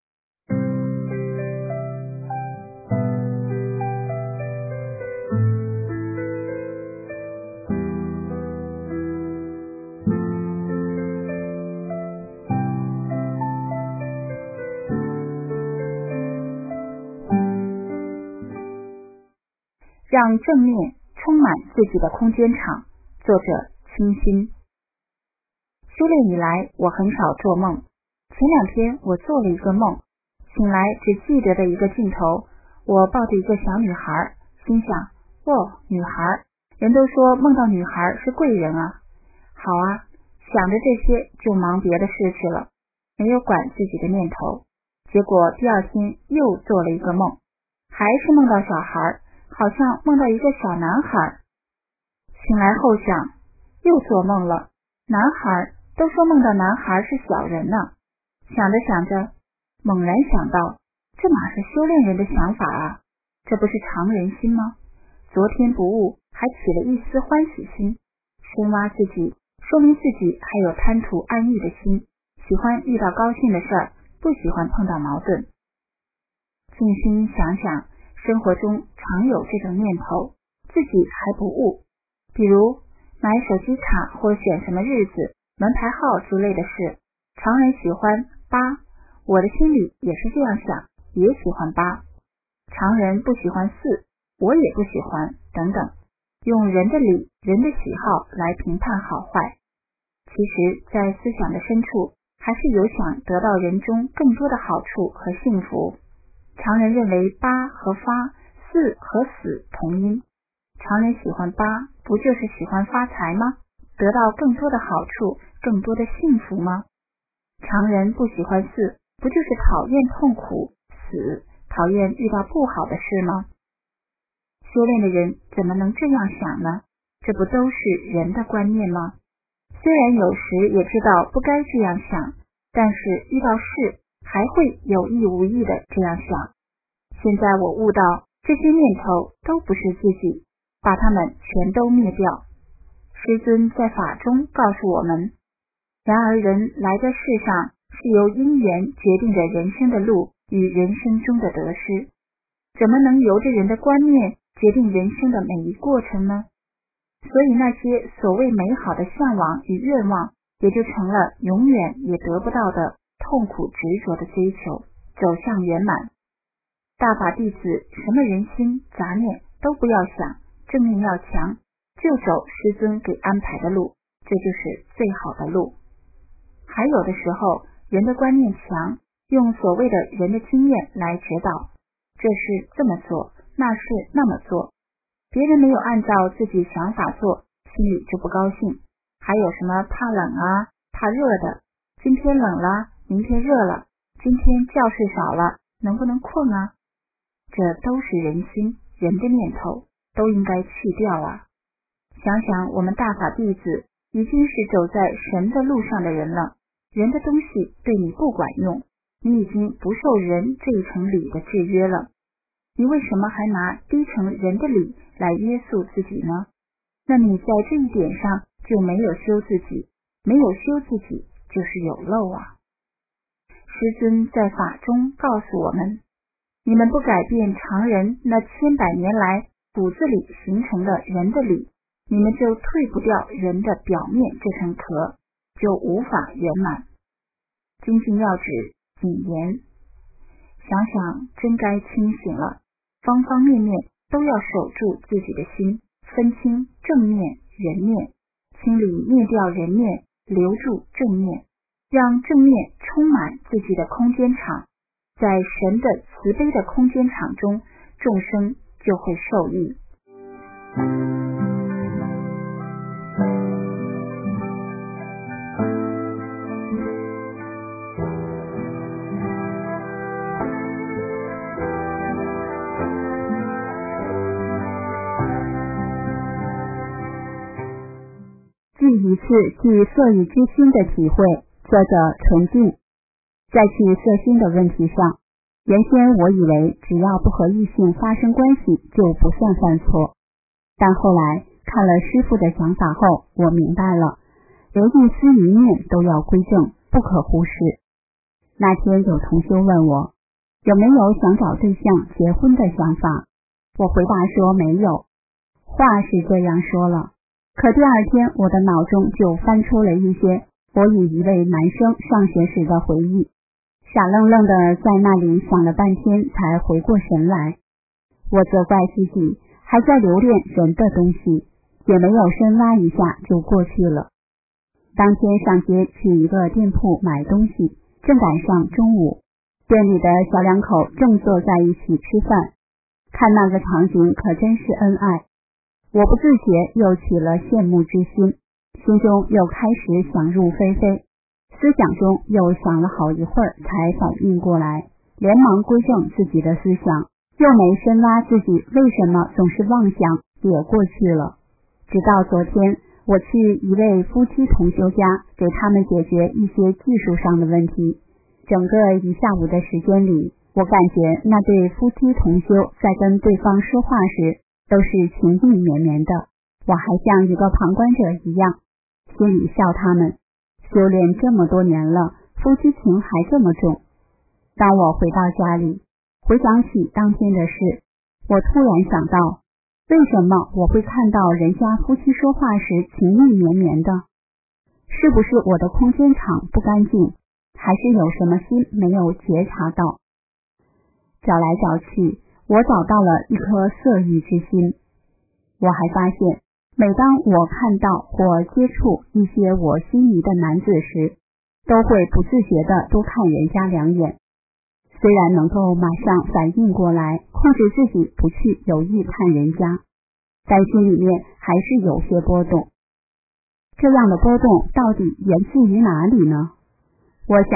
让正念充满自己的空间场。作者清新。修炼以来，我很少做梦。前2天我做了一个梦，醒来只记得的一个镜头，我抱着一个小女孩，心想，女孩，人都说梦到女孩是贵人啊。好啊，想着这些就忙别的事去了，没有管自己的念头。结果第2天又做了一个梦，还是梦到小孩，好像梦到一个小男孩。醒来后想，又做梦了，男孩，都说梦到男孩是小人呢。想着想着，猛然想到，这哪是修炼人的想法啊，这不是常人心吗？昨天不悟，还起了一丝欢喜心，深挖自己，说明自己还有贪图安逸的心，喜欢遇到高兴的事儿，不喜欢碰到矛盾。静心想想，生活中常有这种念头，自己还不悟。比如买手机卡或选什么日子、门牌号之类的事，常人喜欢8，我的心里也是这样想，也喜欢8。常人不喜欢4，我也不喜欢，等等。用人的理、人的喜好来评判好坏。其实在思想的深处，还是有想得到人中更多的好处和幸福。常人认为8和发、4和死同音，常人喜欢8，不就是喜欢发财吗？得到更多的好处，更多的幸福吗？常人不喜欢4， 不就是讨厌痛苦、死，讨厌遇到不好的事吗？修炼的人怎么能这样想呢？这不都是人的观念吗？虽然有时也知道不该这样想，但是遇到事还会有意无意的这样想。现在我悟到这些念头都不是自己，把它们全都灭掉。师尊在法中告诉我们，然而人来在世上是由因缘决定着人生的路与人生中的得失，怎么能由着人的观念决定人生的每一过程呢？所以那些所谓美好的向往与愿望，也就成了永远也得不到的痛苦执着的追求，走向圆满。大法弟子什么人心杂念都不要想，正念要强，就走师尊给安排的路，这就是最好的路。还有的时候人的观念强，用所谓的人的经验来指导，这是这么做，那是那么做，别人没有按照自己想法做，心里就不高兴。还有什么怕冷啊，怕热的，今天冷了，明天热了，今天觉睡少了，能不能困啊？这都是人心，人的念头，都应该去掉啊。想想我们大法弟子已经是走在神的路上的人了，人的东西对你不管用，你已经不受人这一层理的制约了，你为什么还拿低层人的理来约束自己呢？那你在这一点上就没有修自己，没有修自己就是有漏啊。师尊在法中告诉我们，你们不改变常人那千百年来骨子里形成的人的理，你们就退不掉人的表面这层壳，就无法圆满。精进要旨谨言，想想真该清醒了，方方面面都要守住自己的心，分清正念、人念，清理灭掉人念，留住正念，让正念充满自己的空间场，在神的慈悲的空间场中，众生就会受益。 记一次即色欲之心的体会，作者纯净。在去色心的问题上，原先我以为只要不和异性发生关系就不算犯错，但后来看了师父的讲法后，我明白了，连一丝一念都要归正，不可忽视。那天有同修问我，有没有想找对象结婚的想法，我回答说没有。话是这样说了，可第二天我的脑中就翻出了一些我与一位男生上学时的回忆，傻愣愣的在那里想了半天才回过神来。我责怪自己还在留恋人的东西，也没有深挖一下就过去了。当天上街去一个店铺买东西，正赶上中午，店里的小两口正坐在一起吃饭，看那个场景可真是恩爱。我不自觉又起了羡慕之心，心中又开始想入非非，思想中又想了好一会儿才反应过来，连忙归正自己的思想，又没深挖自己为什么总是妄想，也过去了。直到昨天，我去一位夫妻同修家，给他们解决一些技术上的问题。整个一下午的时间里，我感觉那对夫妻同修在跟对方说话时都是情意绵绵的，我还像一个旁观者一样，心里笑他们修炼这么多年了，夫妻情还这么重。当我回到家里，回想起当天的事，我突然想到，为什么我会看到人家夫妻说话时情意绵绵的？是不是我的空间场不干净，还是有什么心没有觉察到？找来找去，我找到了一颗色欲之心。我还发现，每当我看到或接触一些我心仪的男子时，都会不自觉地多看人家两眼。虽然能够马上反应过来，控制自己不去有意看人家，但心里面还是有些波动。这样的波动到底源自于哪里呢？我想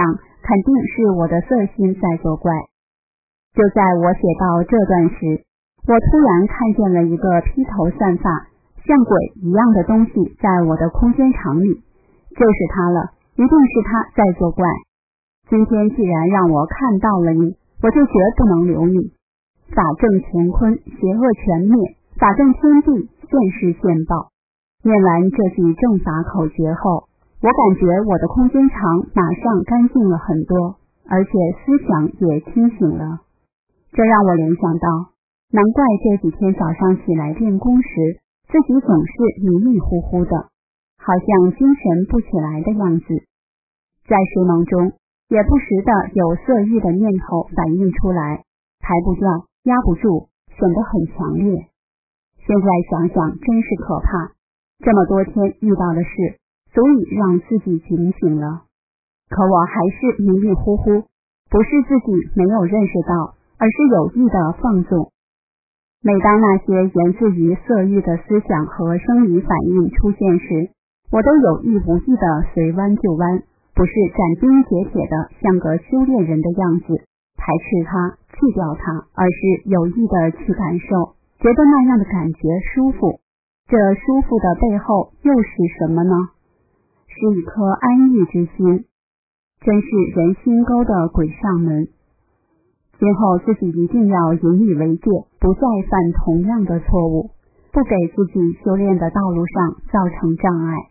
肯定是我的色心在作怪。就在我写到这段时，我突然看见了一个披头散发像鬼一样的东西在我的空间场里，就是他了，一定是他在作怪。今天既然让我看到了你，我就绝不能留你。法正乾坤，邪恶全灭，法正天地，现世现报。念完这句正法口诀后，我感觉我的空间场马上干净了很多，而且思想也清醒了。这让我联想到，难怪这几天早上起来练功时，自己总是迷迷糊糊的，好像精神不起来的样子。在睡梦中，也不时的有色欲的念头反映出来，抬不掉，压不住，显得很强烈。现在想想真是可怕，这么多天遇到的事，足以让自己警醒了。可我还是迷迷糊糊，不是自己没有认识到，而是有意的放纵。每当那些源自于色欲的思想和生理反应出现时，我都有意无意的随弯就弯，不是斩钉截铁的像个修炼人的样子排斥它，去掉它，而是有意的去感受，觉得那样的感觉舒服。这舒服的背后又是什么呢？是一颗安逸之心，真是人心沟的鬼上门。今后自己一定要引以为戒，不再犯同样的错误，不给自己修炼的道路上造成障碍。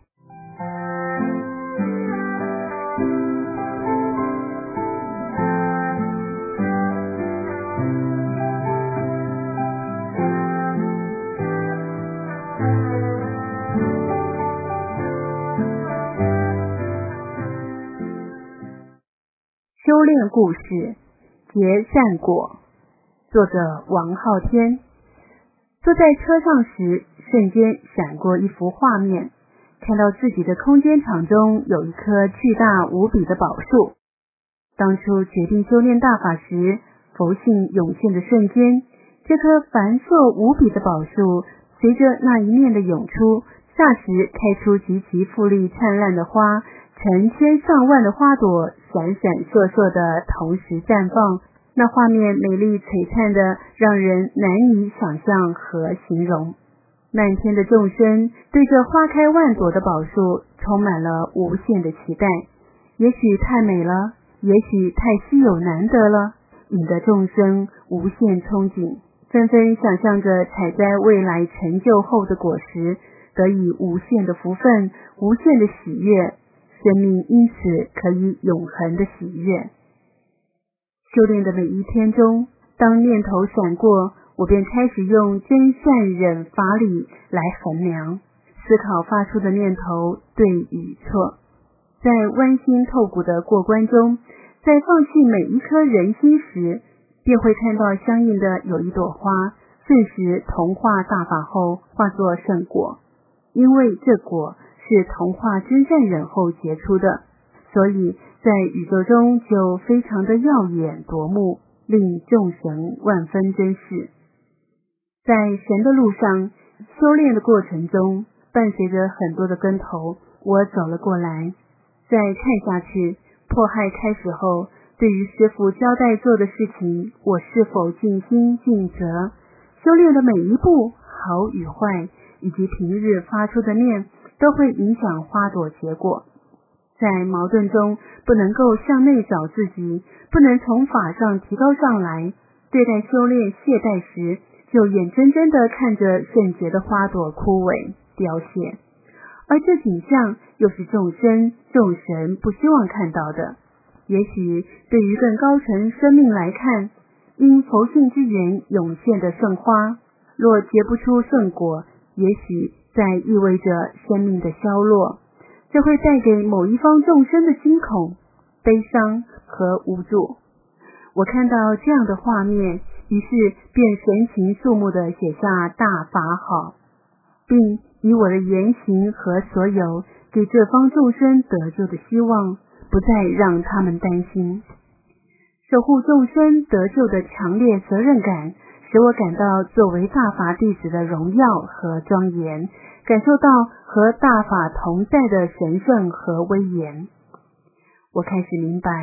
修炼故事，结善果。作者王浩天。坐在车上时，瞬间闪过一幅画面，看到自己的空间场中有一棵巨大无比的宝树。当初决定修炼大法时，佛性涌现的瞬间，这棵繁硕无比的宝树随着那一念的涌出，霎时开出极其富丽灿烂的花，成千上万的花朵闪闪烁烁的同时绽放，那画面美丽璀璨的让人难以想象和形容。漫天的众生对这花开万朵的宝树充满了无限的期待，也许太美了，也许太稀有难得了，引得众生无限憧憬，纷纷想象着采摘未来成就后的果实，得以无限的福分，无限的喜悦，生命因此可以永恒的喜悦。修炼的每一天中，当念头闪过，我便开始用真善忍法理来衡量，思考发出的念头对与错。在剜心透骨的过关中，在放弃每一颗人心时，便会看到相应的有一朵花，瞬时同化大法后化作圣果。因为这果是同化真善忍后结出的，所以在宇宙中就非常的耀眼夺目，令众神万分珍视。在神的路上，修炼的过程中，伴随着很多的跟头，我走了过来。再看下去，迫害开始后，对于师父交代做的事情，我是否尽心尽责，修炼的每一步好与坏，以及平日发出的念，都会影响花朵结果。在矛盾中，不能够向内找自己，不能从法上提高上来，对待修炼懈怠时，就眼睁睁地看着圣洁的花朵枯萎凋谢，而这景象又是众生众神不希望看到的。也许对于更高层生命来看，因佛性之源涌现的圣花，若结不出圣果，也许在意味着生命的消落，这会带给某一方众生的惊恐、悲伤和无助。我看到这样的画面，于是便神情肃穆地写下大法好，并以我的言行和所有给这方众生得救的希望，不再让他们担心。守护众生得救的强烈责任感，使我感到作为大法弟子的荣耀和庄严，感受到和大法同在的神圣和威严。我开始明白，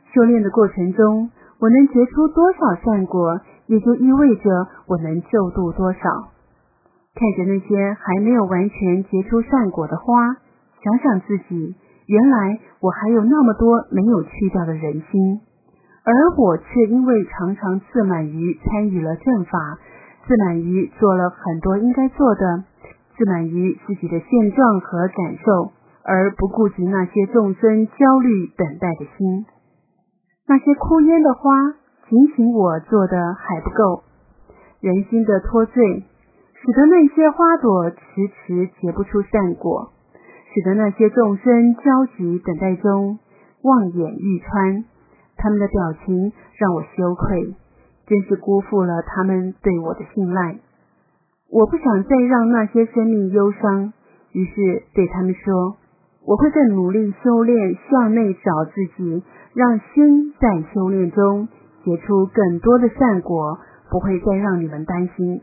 修炼的过程中，我能结出多少善果，也就意味着我能救度多少。看着那些还没有完全结出善果的花，想想自己，原来我还有那么多没有去掉的人心，而我却因为常常自满于参与了正法，自满于做了很多应该做的，自满于自己的现状和感受，而不顾及那些众生焦虑等待的心。那些枯烟的花，仅仅我做的还不够，人心的脱罪，使得那些花朵迟迟结不出善果，使得那些众生焦急等待中望眼欲穿，他们的表情让我羞愧，真是辜负了他们对我的信赖。我不想再让那些生命忧伤，于是对他们说，我会更努力修炼，向内找自己，让心在修炼中结出更多的善果，不会再让你们担心。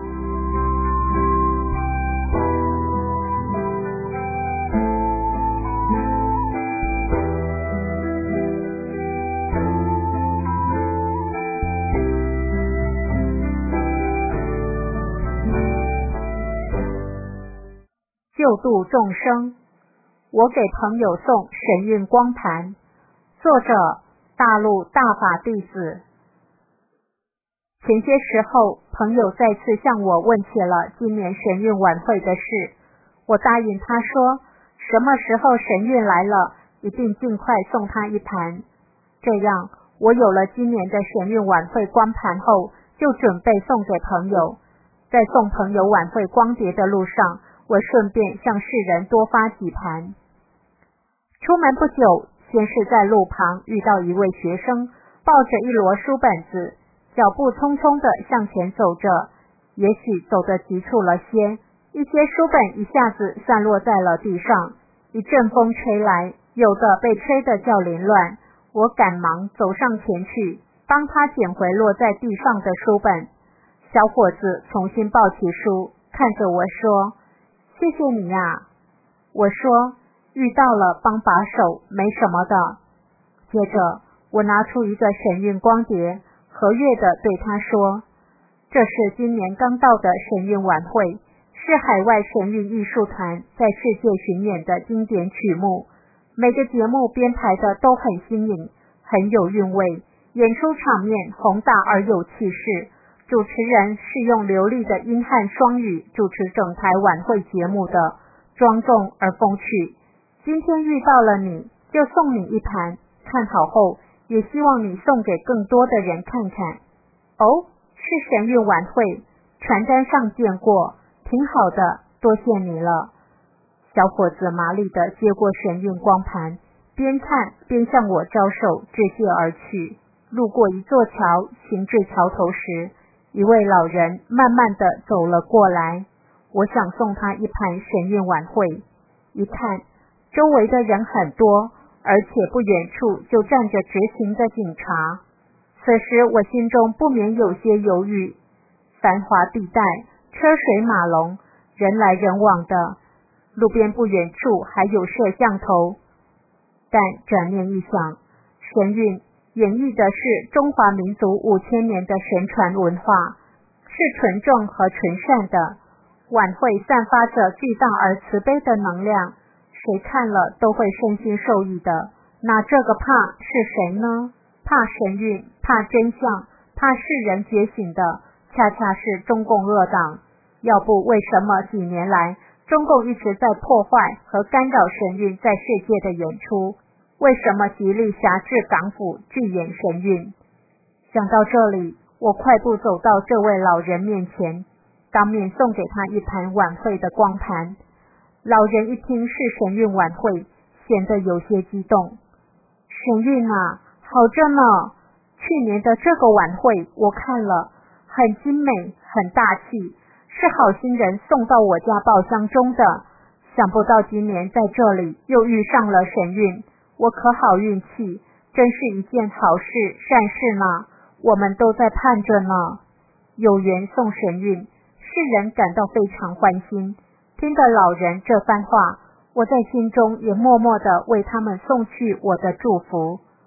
救度众生，我给朋友送神韵光盘。作者：大陆大法弟子。前些时候，朋友再次向我问起了今年神韵晚会的事，我答应他说，什么时候神韵来了，一定尽快送他一盘。这样，我有了今年的神韵晚会光盘后，就准备送给朋友。在送朋友晚会光碟的路上，我顺便向世人多发几盘。出门不久，先是在路旁遇到一位学生，抱着一摞书本子，脚步匆匆地向前走着，也许走得急促了些，一些书本一下子散落在了地上，一阵风吹来，有的被吹得较凌乱。我赶忙走上前去，帮他捡回落在地上的书本。小伙子重新抱起书，看着我说，谢谢你呀。我说，遇到了帮把手，没什么的。接着，我拿出一个神韵光碟，和悦地对他说，这是今年刚到的神韵晚会，是海外神韵艺术团在世界巡演的经典曲目，每个节目编排的都很新颖，很有韵味，演出场面宏大而有气势，主持人是用流利的英汉双语主持整台晚会节目的，庄重而风趣。今天遇到了你，就送你一盘，看好后也希望你送给更多的人看看。哦，是神韵晚会，传单上见过，挺好的，多谢你了。小伙子麻利地接过神韵光盘，边看边向我招手致谢而去。路过一座桥，行至桥头时，一位老人慢慢地走了过来，我想送他一盘神韵晚会。一看，周围的人很多，而且不远处就站着执勤的警察。此时我心中不免有些犹豫，繁华地带，车水马龙，人来人往的，路边不远处还有摄像头。但转念一想，神韵演绎的是中华民族5000年的神传文化，是纯正和纯善的。晚会散发着巨大而慈悲的能量，谁看了都会身心受益的。那这个怕是谁呢？怕神韵，怕真相，怕世人觉醒的，恰恰是中共恶党。要不为什么几年来中共一直在破坏和干扰神韵在世界的演出？为什么极力辖制港府拒演神韵？想到这里，我快步走到这位老人面前，当面送给他一盘晚会的光盘。老人一听是神韵晚会，显得有些激动。神韵啊，好着呢！去年的这个晚会我看了，很精美，很大气，是好心人送到我家包厢中的。想不到今年在这里又遇上了神韵，我可好运气，真是一件好事善事呢，我们都在盼着呢。有缘送神韵，世人感到非常欢心。听得老人这番话，我在心中也默默地为他们送去我的祝福。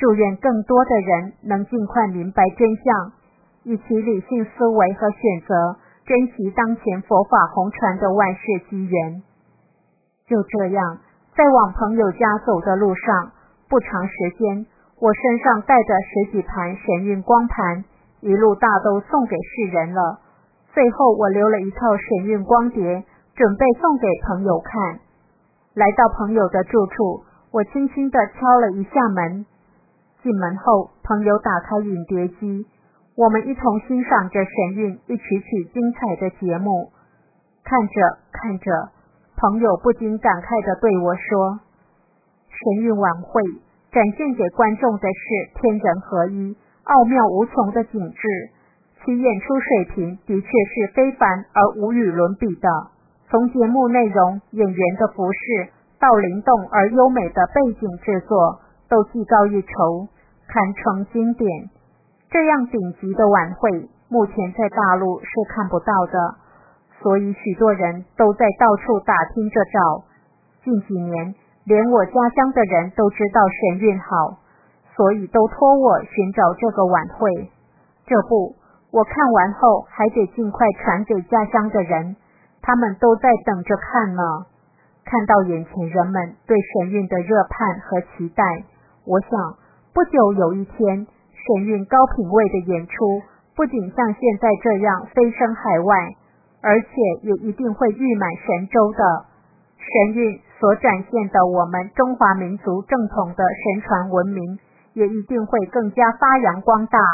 祝愿更多的人能尽快明白真相，以其理性思维和选择，珍惜当前佛法弘传的万世机缘。就这样，在往朋友家走的路上，不长时间，我身上带着十几盘神韵光盘，一路大都送给世人了。最后我留了一套神韵光碟，准备送给朋友看。来到朋友的住处，我轻轻地敲了一下门。进门后，朋友打开影碟机，我们一同欣赏着神韵一曲曲精彩的节目。看着看着，朋友不禁感慨地对我说，神韵晚会展现给观众的是天人合一、奥妙无穷的景致，其演出水平的确是非凡而无与伦比的。从节目内容、演员的服饰到灵动而优美的背景制作，都技高一筹，堪称经典。这样顶级的晚会，目前在大陆是看不到的，所以许多人都在到处打听着找。近几年，连我家乡的人都知道神韵好，所以都托我寻找这个晚会。这不，我看完后还得尽快传给家乡的人，他们都在等着看呢。看到眼前人们对神韵的热盼和期待，我想不久有一天，神韵高品位的演出不仅像现在这样飞升海外，而且也一定会誉满神州的。神韵所展现的我们中华民族正统的神传文明，也一定会更加发扬光大。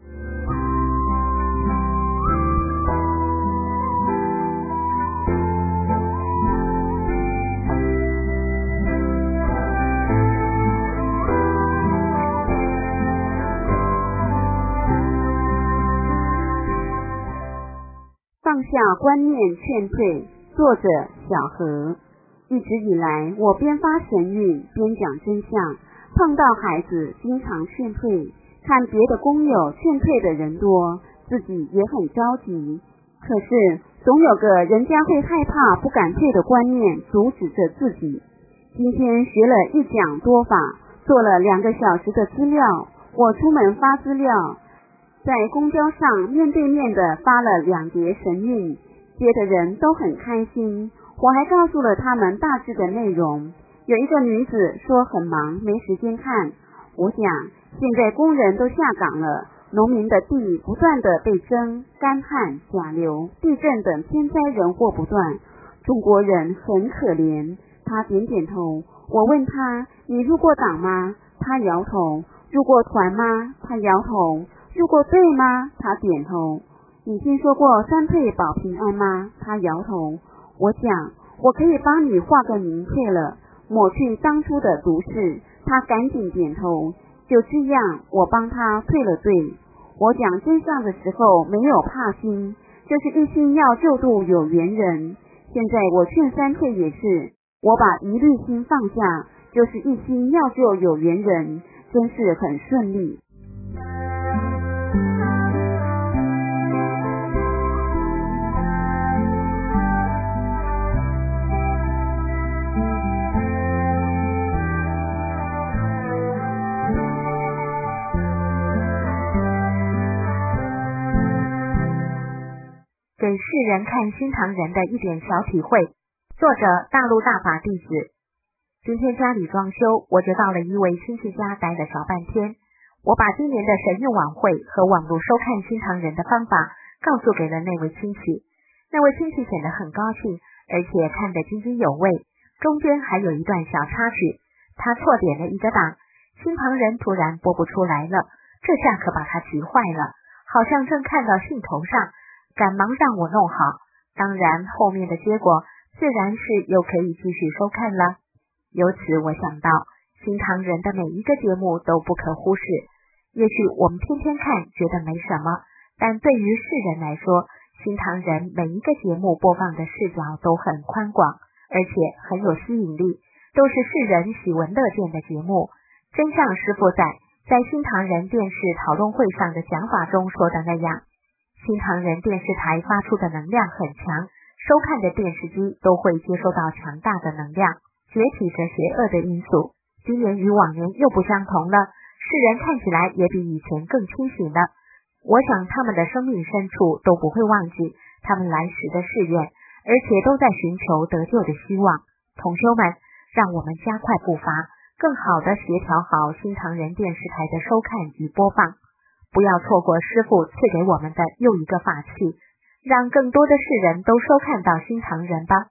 放下观念劝退，作者小何。一直以来，我边发神韵边讲真相，碰到孩子经常劝退，看别的工友劝退的人多，自己也很着急。可是总有个人家会害怕不敢退的观念阻止着自己。今天学了一讲多法，做了2个小时的资料，我出门发资料，在公交上面对面的发了2叠神韵，接的人都很开心。我还告诉了他们大致的内容。有一个女子说很忙，没时间看。我想现在工人都下岗了，农民的地不断的被征，干旱、甲流、地震等天灾人祸不断，中国人很可怜。他点点头。我问他，你入过党吗？他摇头。入过团吗？他摇头。入过队吗？他点头。你听说过三退保平安吗？他摇头。我讲，我可以帮你画个名退了，抹去当初的毒誓。他赶紧点头。就这样，我帮他退了队。我讲真相的时候没有怕心，就是一心要救度有缘人。现在我劝三退也是，我把疑虑心放下，就是一心要救有缘人，真是很顺利。 给世人看新唐人的一点小体会，作者大陆大法弟子。今天家里装修，我就到了一位亲戚家待了小半天。我把今年的神韵晚会和网络收看新唐人的方法告诉给了那位亲戚。那位亲戚显得很高兴，而且看得津津有味，中间还有一段小插曲。他错点了一个档，新唐人突然播不出来了，这下可把他急坏了，好像正看到兴头上，赶忙让我弄好。当然后面的结果自然是又可以继续收看了。由此我想到，新唐人的每一个节目都不可忽视。也许我们天天看觉得没什么，但对于世人来说，新唐人每一个节目播放的视角都很宽广，而且很有吸引力，都是世人喜闻乐见的节目。真像师父在新唐人电视讨论会上的讲法中说的那样，新唐人电视台发出的能量很强，收看的电视机都会接收到强大的能量，解体着邪恶的因素。今年与往年又不相同了， 世人看起来也比以前更清醒了。我想他们的生命深处都不会忘记他们来时的誓愿，而且都在寻求得救的希望。同修们，让我们加快步伐，更好地协调好新唐人电视台的收看与播放，不要错过师父赐给我们的又一个法器，让更多的世人都收看到新唐人吧。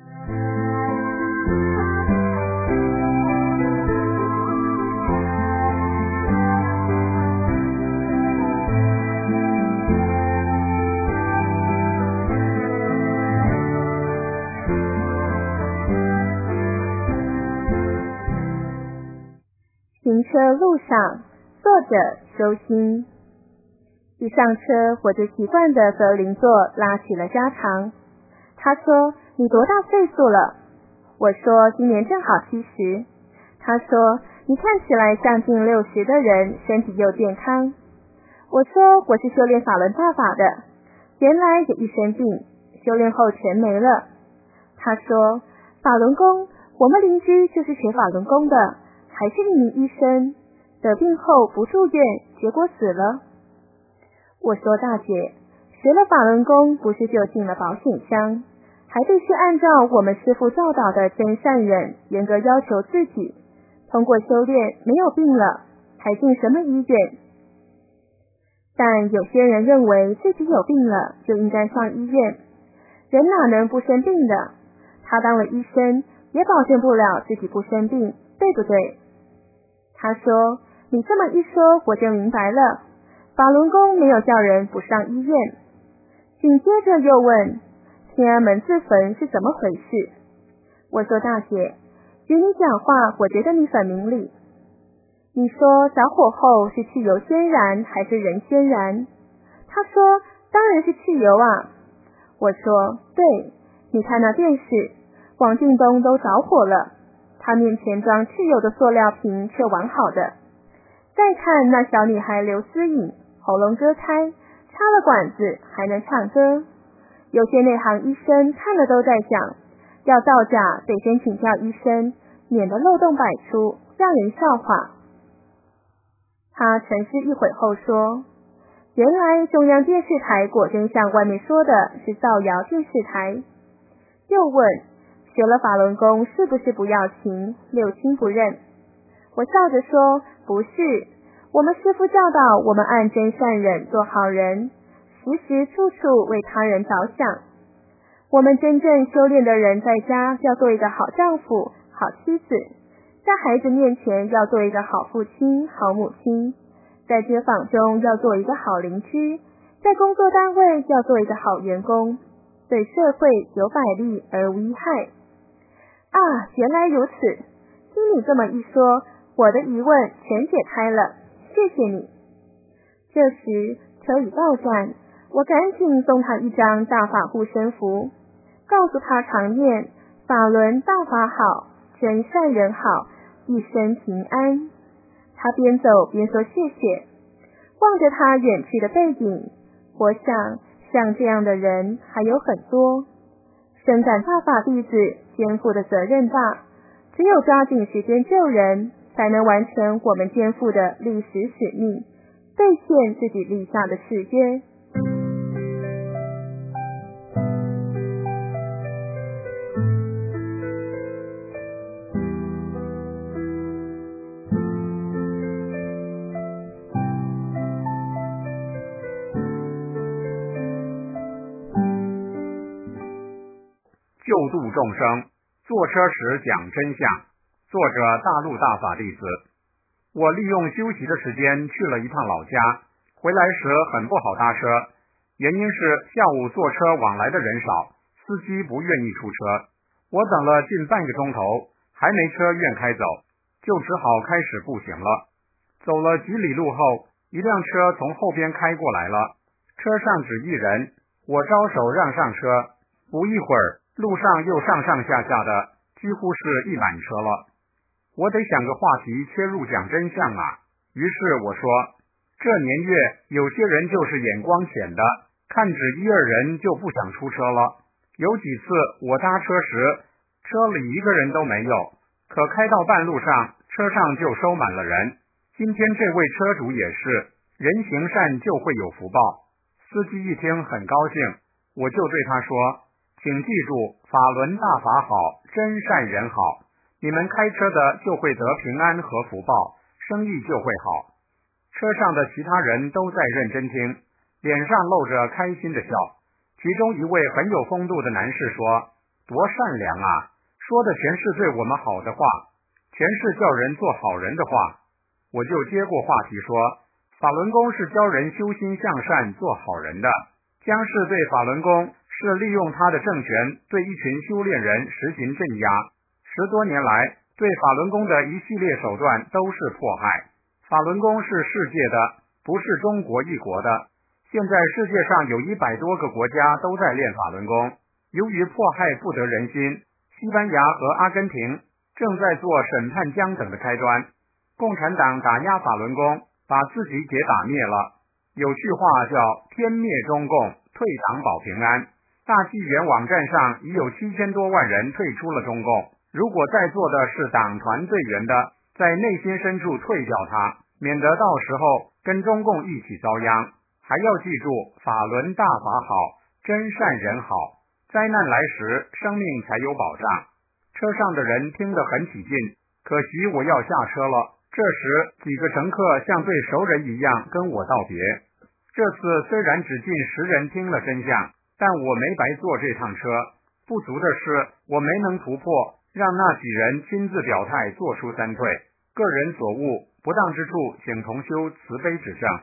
行车路上，作者修心。一上车，我就习惯地和邻座拉起了家常。他说：“你多大岁数了？”我说：“今年正好70。”他说：“你看起来像近60的人，身体又健康。”我说：“我是修炼法轮大法的，原来也一身病，修炼后全没了。”他说：“法轮功，我们邻居就是学法轮功的，还是一名医生，得病后不住院，结果死了。”我说：“大姐，学了法轮功不是就进了保险箱，还必须按照我们师父教导的真善忍，严格要求自己，通过修炼没有病了，还进什么医院？”但有些人认为自己有病了就应该上医院，人哪能不生病的？他当了医生，也保证不了自己不生病，对不对？他说：“你这么一说，我就明白了，法轮功没有叫人不上医院。”紧接着又问：“天安门自焚是怎么回事？”我说：“大姐，与你讲话，我觉得你很明理。你说着火后是汽油先燃还是人先燃？”他说：“当然是汽油啊。”我说：“对，你看那电视，王敬东都着火了，他面前装汽油的塑料瓶却完好的。再看那小女孩刘思颖，喉咙割开，插了管子还能唱歌。有些内行医生看了都在讲，要造假得先请教医生，免得漏洞百出，让人笑话。”他沉思一会后说：“原来中央电视台果真像外面说的是造谣电视台。”又问：“学了法轮功是不是不要情，六亲不认？”我笑着说：“不是，我们师父教导我们按真善忍做好人，时时处处为他人着想。我们真正修炼的人，在家要做一个好丈夫、好妻子，在孩子面前要做一个好父亲、好母亲，在街坊中要做一个好邻居，在工作单位要做一个好员工，对社会有百利而无一害。”啊，原来如此！听你这么一说，我的疑问全解开了，谢谢你。这时车已到站，我赶紧送他一张大法护身符，告诉他常念法轮大法好，真善人好，一生平安。他边走边说谢谢，望着他远去的背影，我想像这样的人还有很多。深感大法弟子肩负的责任大，只有抓紧时间救人，才能完成我们肩负的历史使命，兑现自己立下的誓约。 救度众生，坐车时讲真相。作者大陆大法弟子。我利用休息的时间去了一趟老家，回来时很不好搭车，原因是下午坐车往来的人少，司机不愿意出车。我等了近半个钟头，还没车愿开走，就只好开始步行了。走了几里路后，一辆车从后边开过来了，车上只一人，我招手让上车，不一会儿路上又上上下下的，几乎是一满车了。我得想个话题切入讲真相啊。于是我说，这年月有些人就是眼光浅的，看只一二人就不想出车了。有几次我搭车时，车里一个人都没有，可开到半路上，车上就收满了人。今今天这位车主也是，人行善就会有福报。司机一听很高兴，我就对他说，请记住，法轮大法好，真善人好，你们开车的就会得平安和福报，生意就会好。车上的其他人都在认真听，脸上露着开心的笑。其中一位很有风度的男士说，多善良啊，说的全是对我们好的话，全是叫人做好人的话。我就接过话题说，法轮功是教人修心向善做好人的，江氏对法轮功是利用他的政权对一群修炼人实行镇压，10多年来对法轮功的一系列手段都是迫害。法轮功是世界的，不是中国一国的。现在世界上有100多个国家都在练法轮功，由于迫害不得人心，西班牙和阿根廷正在做审判江等的开端。共产党打压法轮功，把自己给打灭了。有句话叫天灭中共，退党保平安。大纪元网站上已有7000多万人退出了中共，如果在座的是党团队员的，在内心深处退掉它，免得到时候跟中共一起遭殃。还要记住，法轮大法好，真善人好，灾难来时生命才有保障。车上的人听得很起劲，可惜我要下车了。这时几个乘客像对熟人一样跟我道别。这次虽然只近10人听了真相，但我没白坐这趟车。不足的是我没能突破，让那几人亲自表态做出3退。个人所悟，不当之处请同修慈悲指正。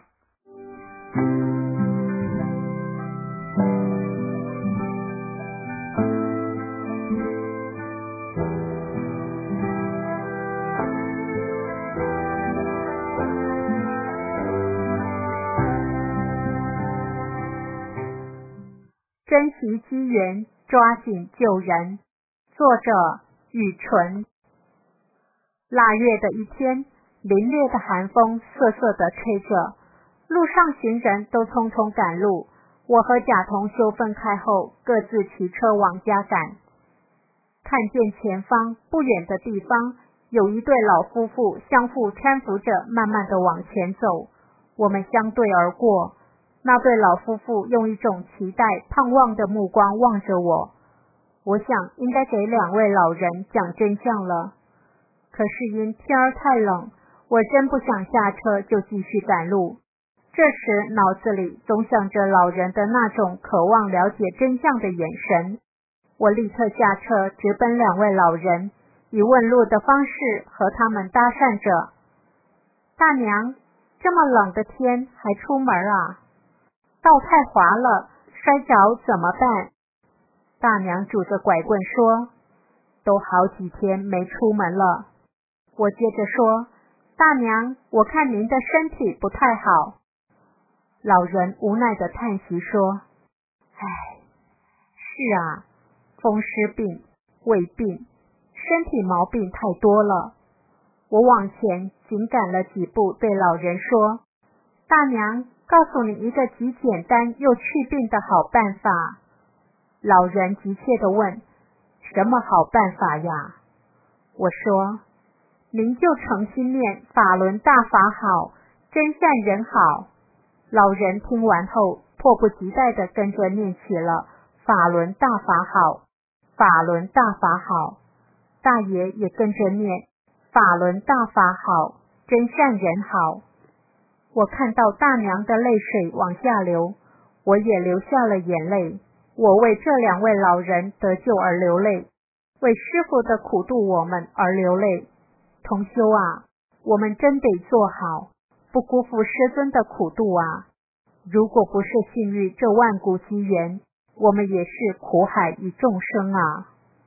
珍惜机缘，抓紧救人。作者雨纯。腊月的一天，凛冽的寒风瑟瑟地吹着，路上行人都匆匆赶路。我和贾同修分开后，各自骑车往家赶。看见前方不远的地方，有一对老夫妇相互搀扶着，慢慢地往前走。我们相对而过。那对老夫妇用一种期待盼望的目光望着我，我想应该给2位老人讲真相了。可是因天儿太冷，我真不想下车就继续赶路。这时脑子里总想着老人的那种渴望了解真相的眼神。我立刻下车直奔2位老人，以问路的方式和他们搭讪着。大娘，这么冷的天还出门啊？道太滑了，摔跤怎么办？大娘拄着拐棍说，都好几天没出门了。我接着说，大娘，我看您的身体不太好。老人无奈地叹息说，唉，是啊，风湿病、胃病，身体毛病太多了。我往前紧赶了几步，对老人说，大娘，告诉你一个极简单又去病的好办法。老人急切地问，什么好办法呀？我说，您就诚心念法轮大法好，真善人好。老人听完后迫不及待地跟着念起了法轮大法好，法轮大法好。大爷也跟着念法轮大法好，真善人好。我看到大娘的泪水往下流，我也流下了眼泪。我为这2位老人得救而流泪，为师父的苦度我们而流泪。同修啊，我们真得做好，不辜负师尊的苦度啊！如果不是幸遇这万古机缘，我们也是苦海与众生啊！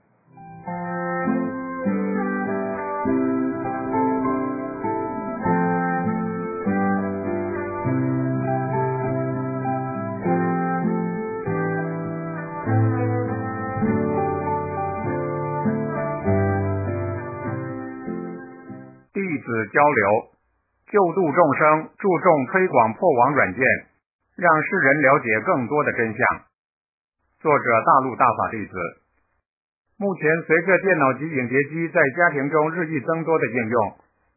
弟子交流，救度众生，注重推广破网软件，让世人了解更多的真相。作者大陆大法弟子。目前随着电脑及影碟机在家庭中日益增多的应用，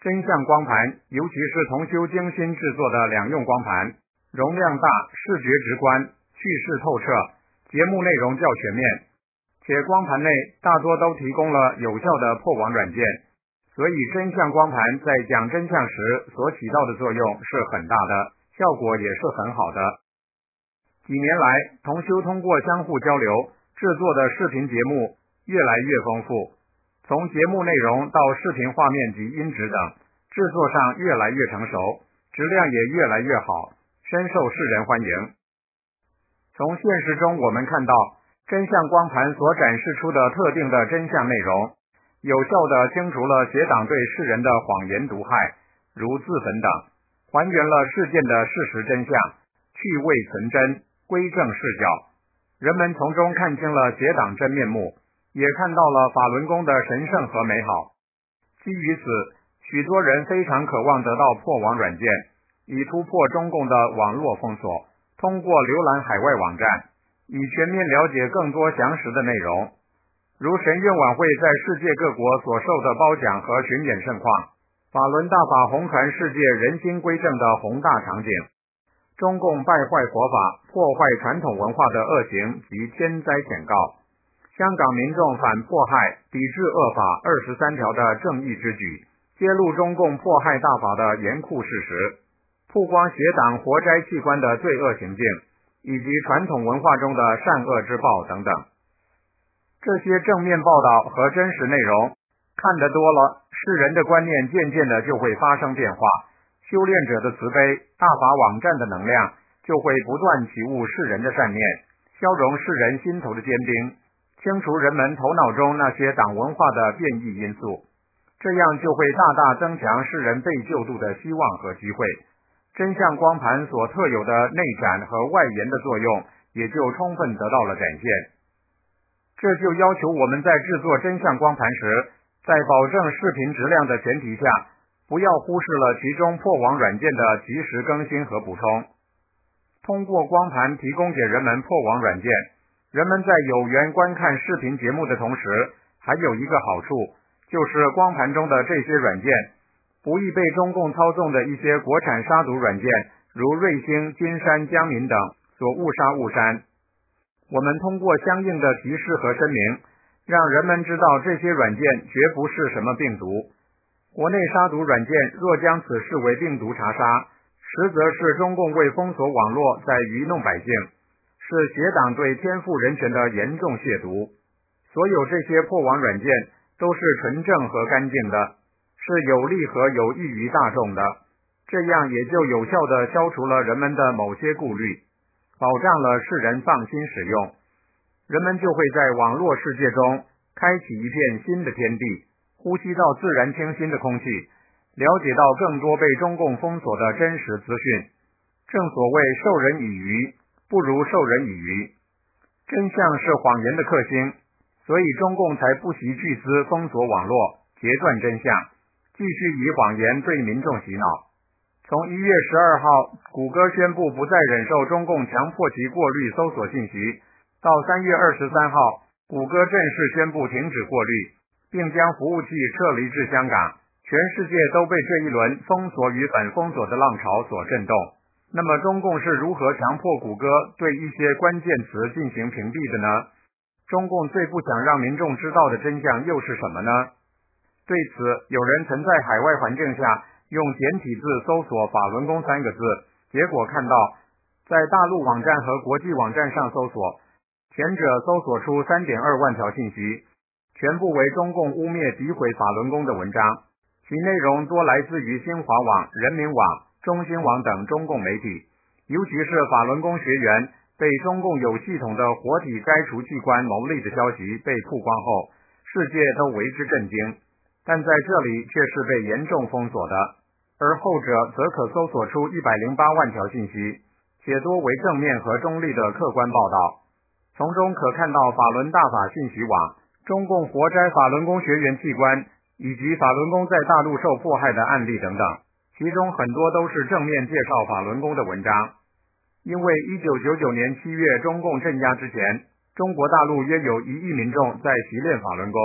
真相光盘，尤其是同修精心制作的两用光盘，容量大，视觉直观，叙事透彻，节目内容较全面，且光盘内大多都提供了有效的破网软件，所以真相光盘在讲真相时所起到的作用是很大的，效果也是很好的。几年来，同修通过相互交流制作的视频节目越来越丰富，从节目内容到视频画面及音质等，制作上越来越成熟，质量也越来越好，深受世人欢迎。从现实中我们看到，真相光盘所展示出的特定的真相内容，有效地清除了邪党对世人的谎言毒害，如自焚等，还原了事件的事实真相，去伪存真，归正视角，人们从中看清了邪党真面目，也看到了法轮功的神圣和美好。基于此，许多人非常渴望得到破网软件，以突破中共的网络封锁，通过浏览海外网站，以全面了解更多详实的内容，如神愿晚会在世界各国所受的褒奖和巡演盛况，法轮大法弘传世界人心归正的宏大场景，中共败坏佛法、破坏传统文化的恶行及天灾险告，香港民众反迫害、抵制恶法23条的正义之举，揭露中共迫害大法的严酷事实，曝光邪党活摘器官的罪恶行径，以及传统文化中的善恶之报等等。这些正面报道和真实内容看得多了，世人的观念渐渐的就会发生变化，修炼者的慈悲，大法网站的能量就会不断启悟世人的善念，消融世人心头的坚冰，清除人们头脑中那些党文化的变异因素，这样就会大大增强世人被救度的希望和机会，真相光盘所特有的内展和外延的作用也就充分得到了展现。这就要求我们在制作真相光盘时，在保证视频质量的前提下，不要忽视了其中破网软件的及时更新和补充。通过光盘提供给人们破网软件，人们在有缘观看视频节目的同时，还有一个好处，就是光盘中的这些软件不易被中共操纵的一些国产杀毒软件，如瑞星、金山、江民等所误杀误删。我们通过相应的提示和声明，让人们知道这些软件绝不是什么病毒。国内杀毒软件若将此视为病毒查杀，实则是中共为封锁网络在愚弄百姓，是邪党对天赋人权的严重亵渎。所有这些破网软件都是纯正和干净的，是有利和有益于大众的，这样也就有效地消除了人们的某些顾虑，保障了世人放心使用，人们就会在网络世界中开启一片新的天地，呼吸到自然清新的空气，了解到更多被中共封锁的真实资讯。正所谓授人以鱼，不如授人以渔。真相是谎言的克星，所以中共才不惜巨资封锁网络，截断真相，继续以谎言对民众洗脑。从1月12号，谷歌宣布不再忍受中共强迫其过滤搜索信息，到3月23号，谷歌正式宣布停止过滤，并将服务器撤离至香港。全世界都被这一轮封锁与反封锁的浪潮所震动。那么中共是如何强迫谷歌对一些关键词进行屏蔽的呢？中共最不想让民众知道的真相又是什么呢？对此，有人曾在海外环境下用简体字搜索法轮功3个字，结果看到在大陆网站和国际网站上搜索，前者搜索出3.2万条信息，全部为中共污蔑诋毁法轮功的文章，其内容多来自于新华网、人民网、中新网等中共媒体，尤其是法轮功学员被中共有系统的活体摘除器官牟利的消息被曝光后，世界都为之震惊，但在这里却是被严重封锁的，而后者则可搜索出108万条信息，且多为正面和中立的客观报道。从中可看到法轮大法信息网、中共活摘法轮功学员器官以及法轮功在大陆受迫害的案例等等，其中很多都是正面介绍法轮功的文章。因为1999年7月中共镇压之前，中国大陆约有1亿民众在习练法轮功，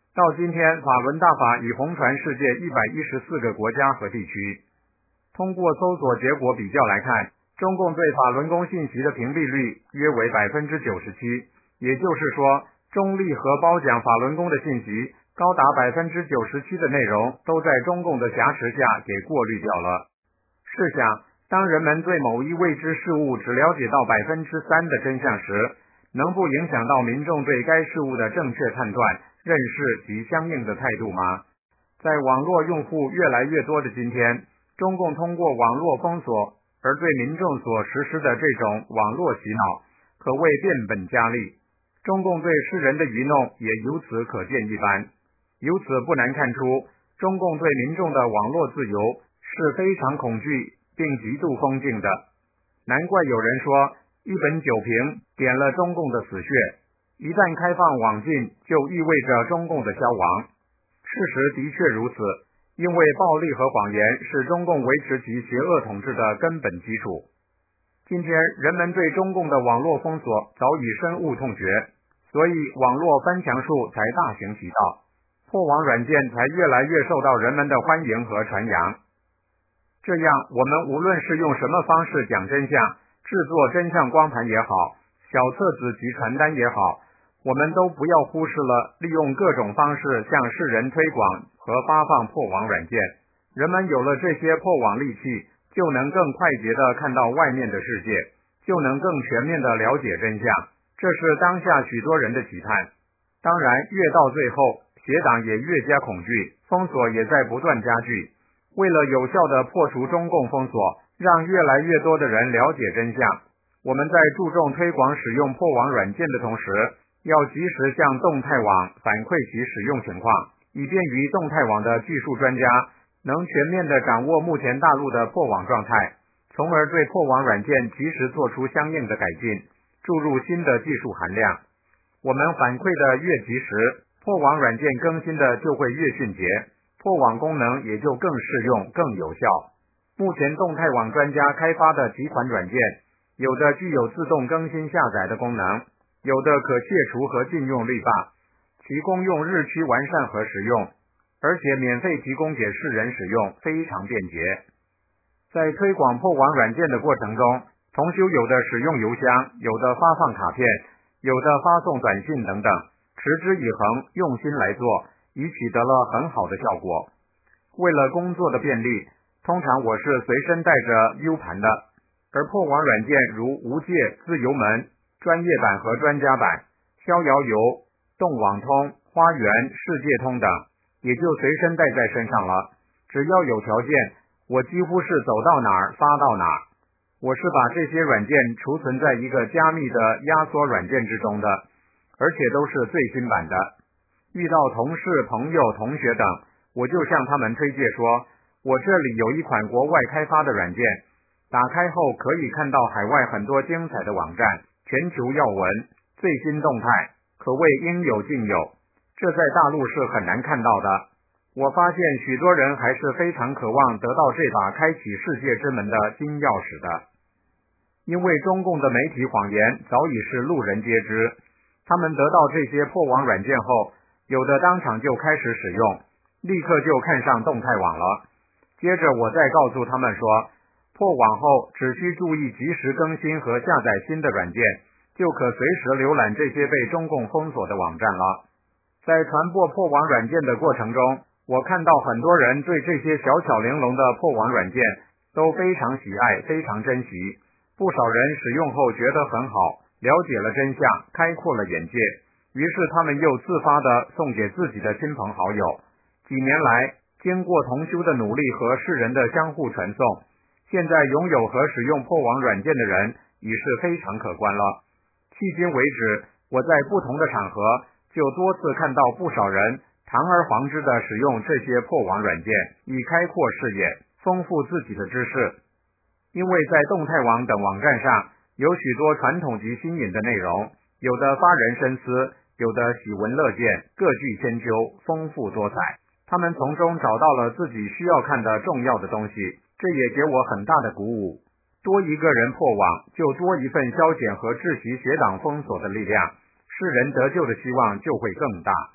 到今天，法轮大法已红传世界114个国家和地区。通过搜索结果比较来看，中共对法轮功信息的屏蔽率约为97%，也就是说，中立和褒奖法轮功的信息高达97%的内容都在中共的挟持下给过滤掉了。试想，当人们对某一未知事物只了解到3%的真相时，能不影响到民众对该事物的正确判断、认识及相应的态度吗？在网络用户越来越多的今天，中共通过网络封锁而对民众所实施的这种网络洗脑，可谓变本加厉。中共对世人的愚弄也由此可见一斑。由此不难看出，中共对民众的网络自由是非常恐惧并极度恭敬的。难怪有人说，一本酒瓶点了中共的死穴，一旦开放网禁，就意味着中共的消亡。事实的确如此，因为暴力和谎言是中共维持其邪恶统治的根本基础。今天人们对中共的网络封锁早已深恶痛绝，所以网络翻墙术才大行其道，破网软件才越来越受到人们的欢迎和传扬。这样，我们无论是用什么方式讲真相，制作真相光盘也好，小册子及传单也好，我们都不要忽视了利用各种方式向世人推广和发放破网软件。人们有了这些破网利器，就能更快捷地看到外面的世界，就能更全面地了解真相，这是当下许多人的期盼。当然，越到最后，邪党也越加恐惧，封锁也在不断加剧。为了有效地破除中共封锁，让越来越多的人了解真相，我们在注重推广使用破网软件的同时，要及时向动态网反馈其使用情况，以便于动态网的技术专家能全面地掌握目前大陆的破网状态，从而对破网软件及时做出相应的改进，注入新的技术含量。我们反馈的越及时，破网软件更新的就会越迅捷，破网功能也就更适用、更有效。目前动态网专家开发的几款软件，有的具有自动更新下载的功能，有的可卸除和禁用滤霸，其功用日趋完善和实用，而且免费提供给世人使用，非常便捷。在推广破网软件的过程中，同修有的使用邮箱，有的发放卡片，有的发送短信等等，持之以恒，用心来做，已取得了很好的效果。为了工作的便利，通常我是随身带着 U 盘的，而破网软件如无界、自由门、专业版和专家版、逍遥游、动网通、花园、世界通等，也就随身带在身上了。只要有条件，我几乎是走到哪儿发到哪儿。我是把这些软件储存在一个加密的压缩软件之中的，而且都是最新版的。遇到同事、朋友、同学等，我就向他们推介说，我这里有一款国外开发的软件，打开后可以看到海外很多精彩的网站，全球要闻、最新动态，可谓应有尽有，这在大陆是很难看到的。我发现许多人还是非常渴望得到这把开启世界之门的金钥匙的。因为中共的媒体谎言早已是路人皆知，他们得到这些破网软件后，有的当场就开始使用，立刻就看上动态网了。接着我再告诉他们说，破网后只需注意及时更新和下载新的软件，就可随时浏览这些被中共封锁的网站了。在传播破网软件的过程中，我看到很多人对这些小巧玲珑的破网软件都非常喜爱，非常珍惜。不少人使用后觉得很好，了解了真相，开阔了眼界，于是他们又自发地送给自己的亲朋好友。几年来，经过同修的努力和世人的相互传送，现在拥有和使用破网软件的人已是非常可观了。迄今为止，我在不同的场合就多次看到不少人堂而皇之地使用这些破网软件，以开阔视野，丰富自己的知识。因为在动态网等网站上有许多传统及新颖的内容，有的发人深思，有的喜闻乐见，各具千秋，丰富多彩。他们从中找到了自己需要看的重要的东西，这也给我很大的鼓舞。多一个人破网，就多一份消减和窒息邪党封锁的力量，世人得救的希望就会更大。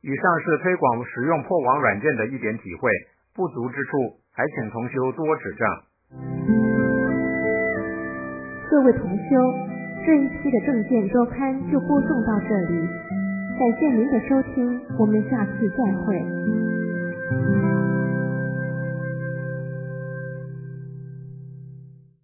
以上是推广使用破网软件的一点体会，不足之处还请同修多指正。 各位同修，这一期的正见周刊就播送到这里，感谢您的收听，我们下次再会。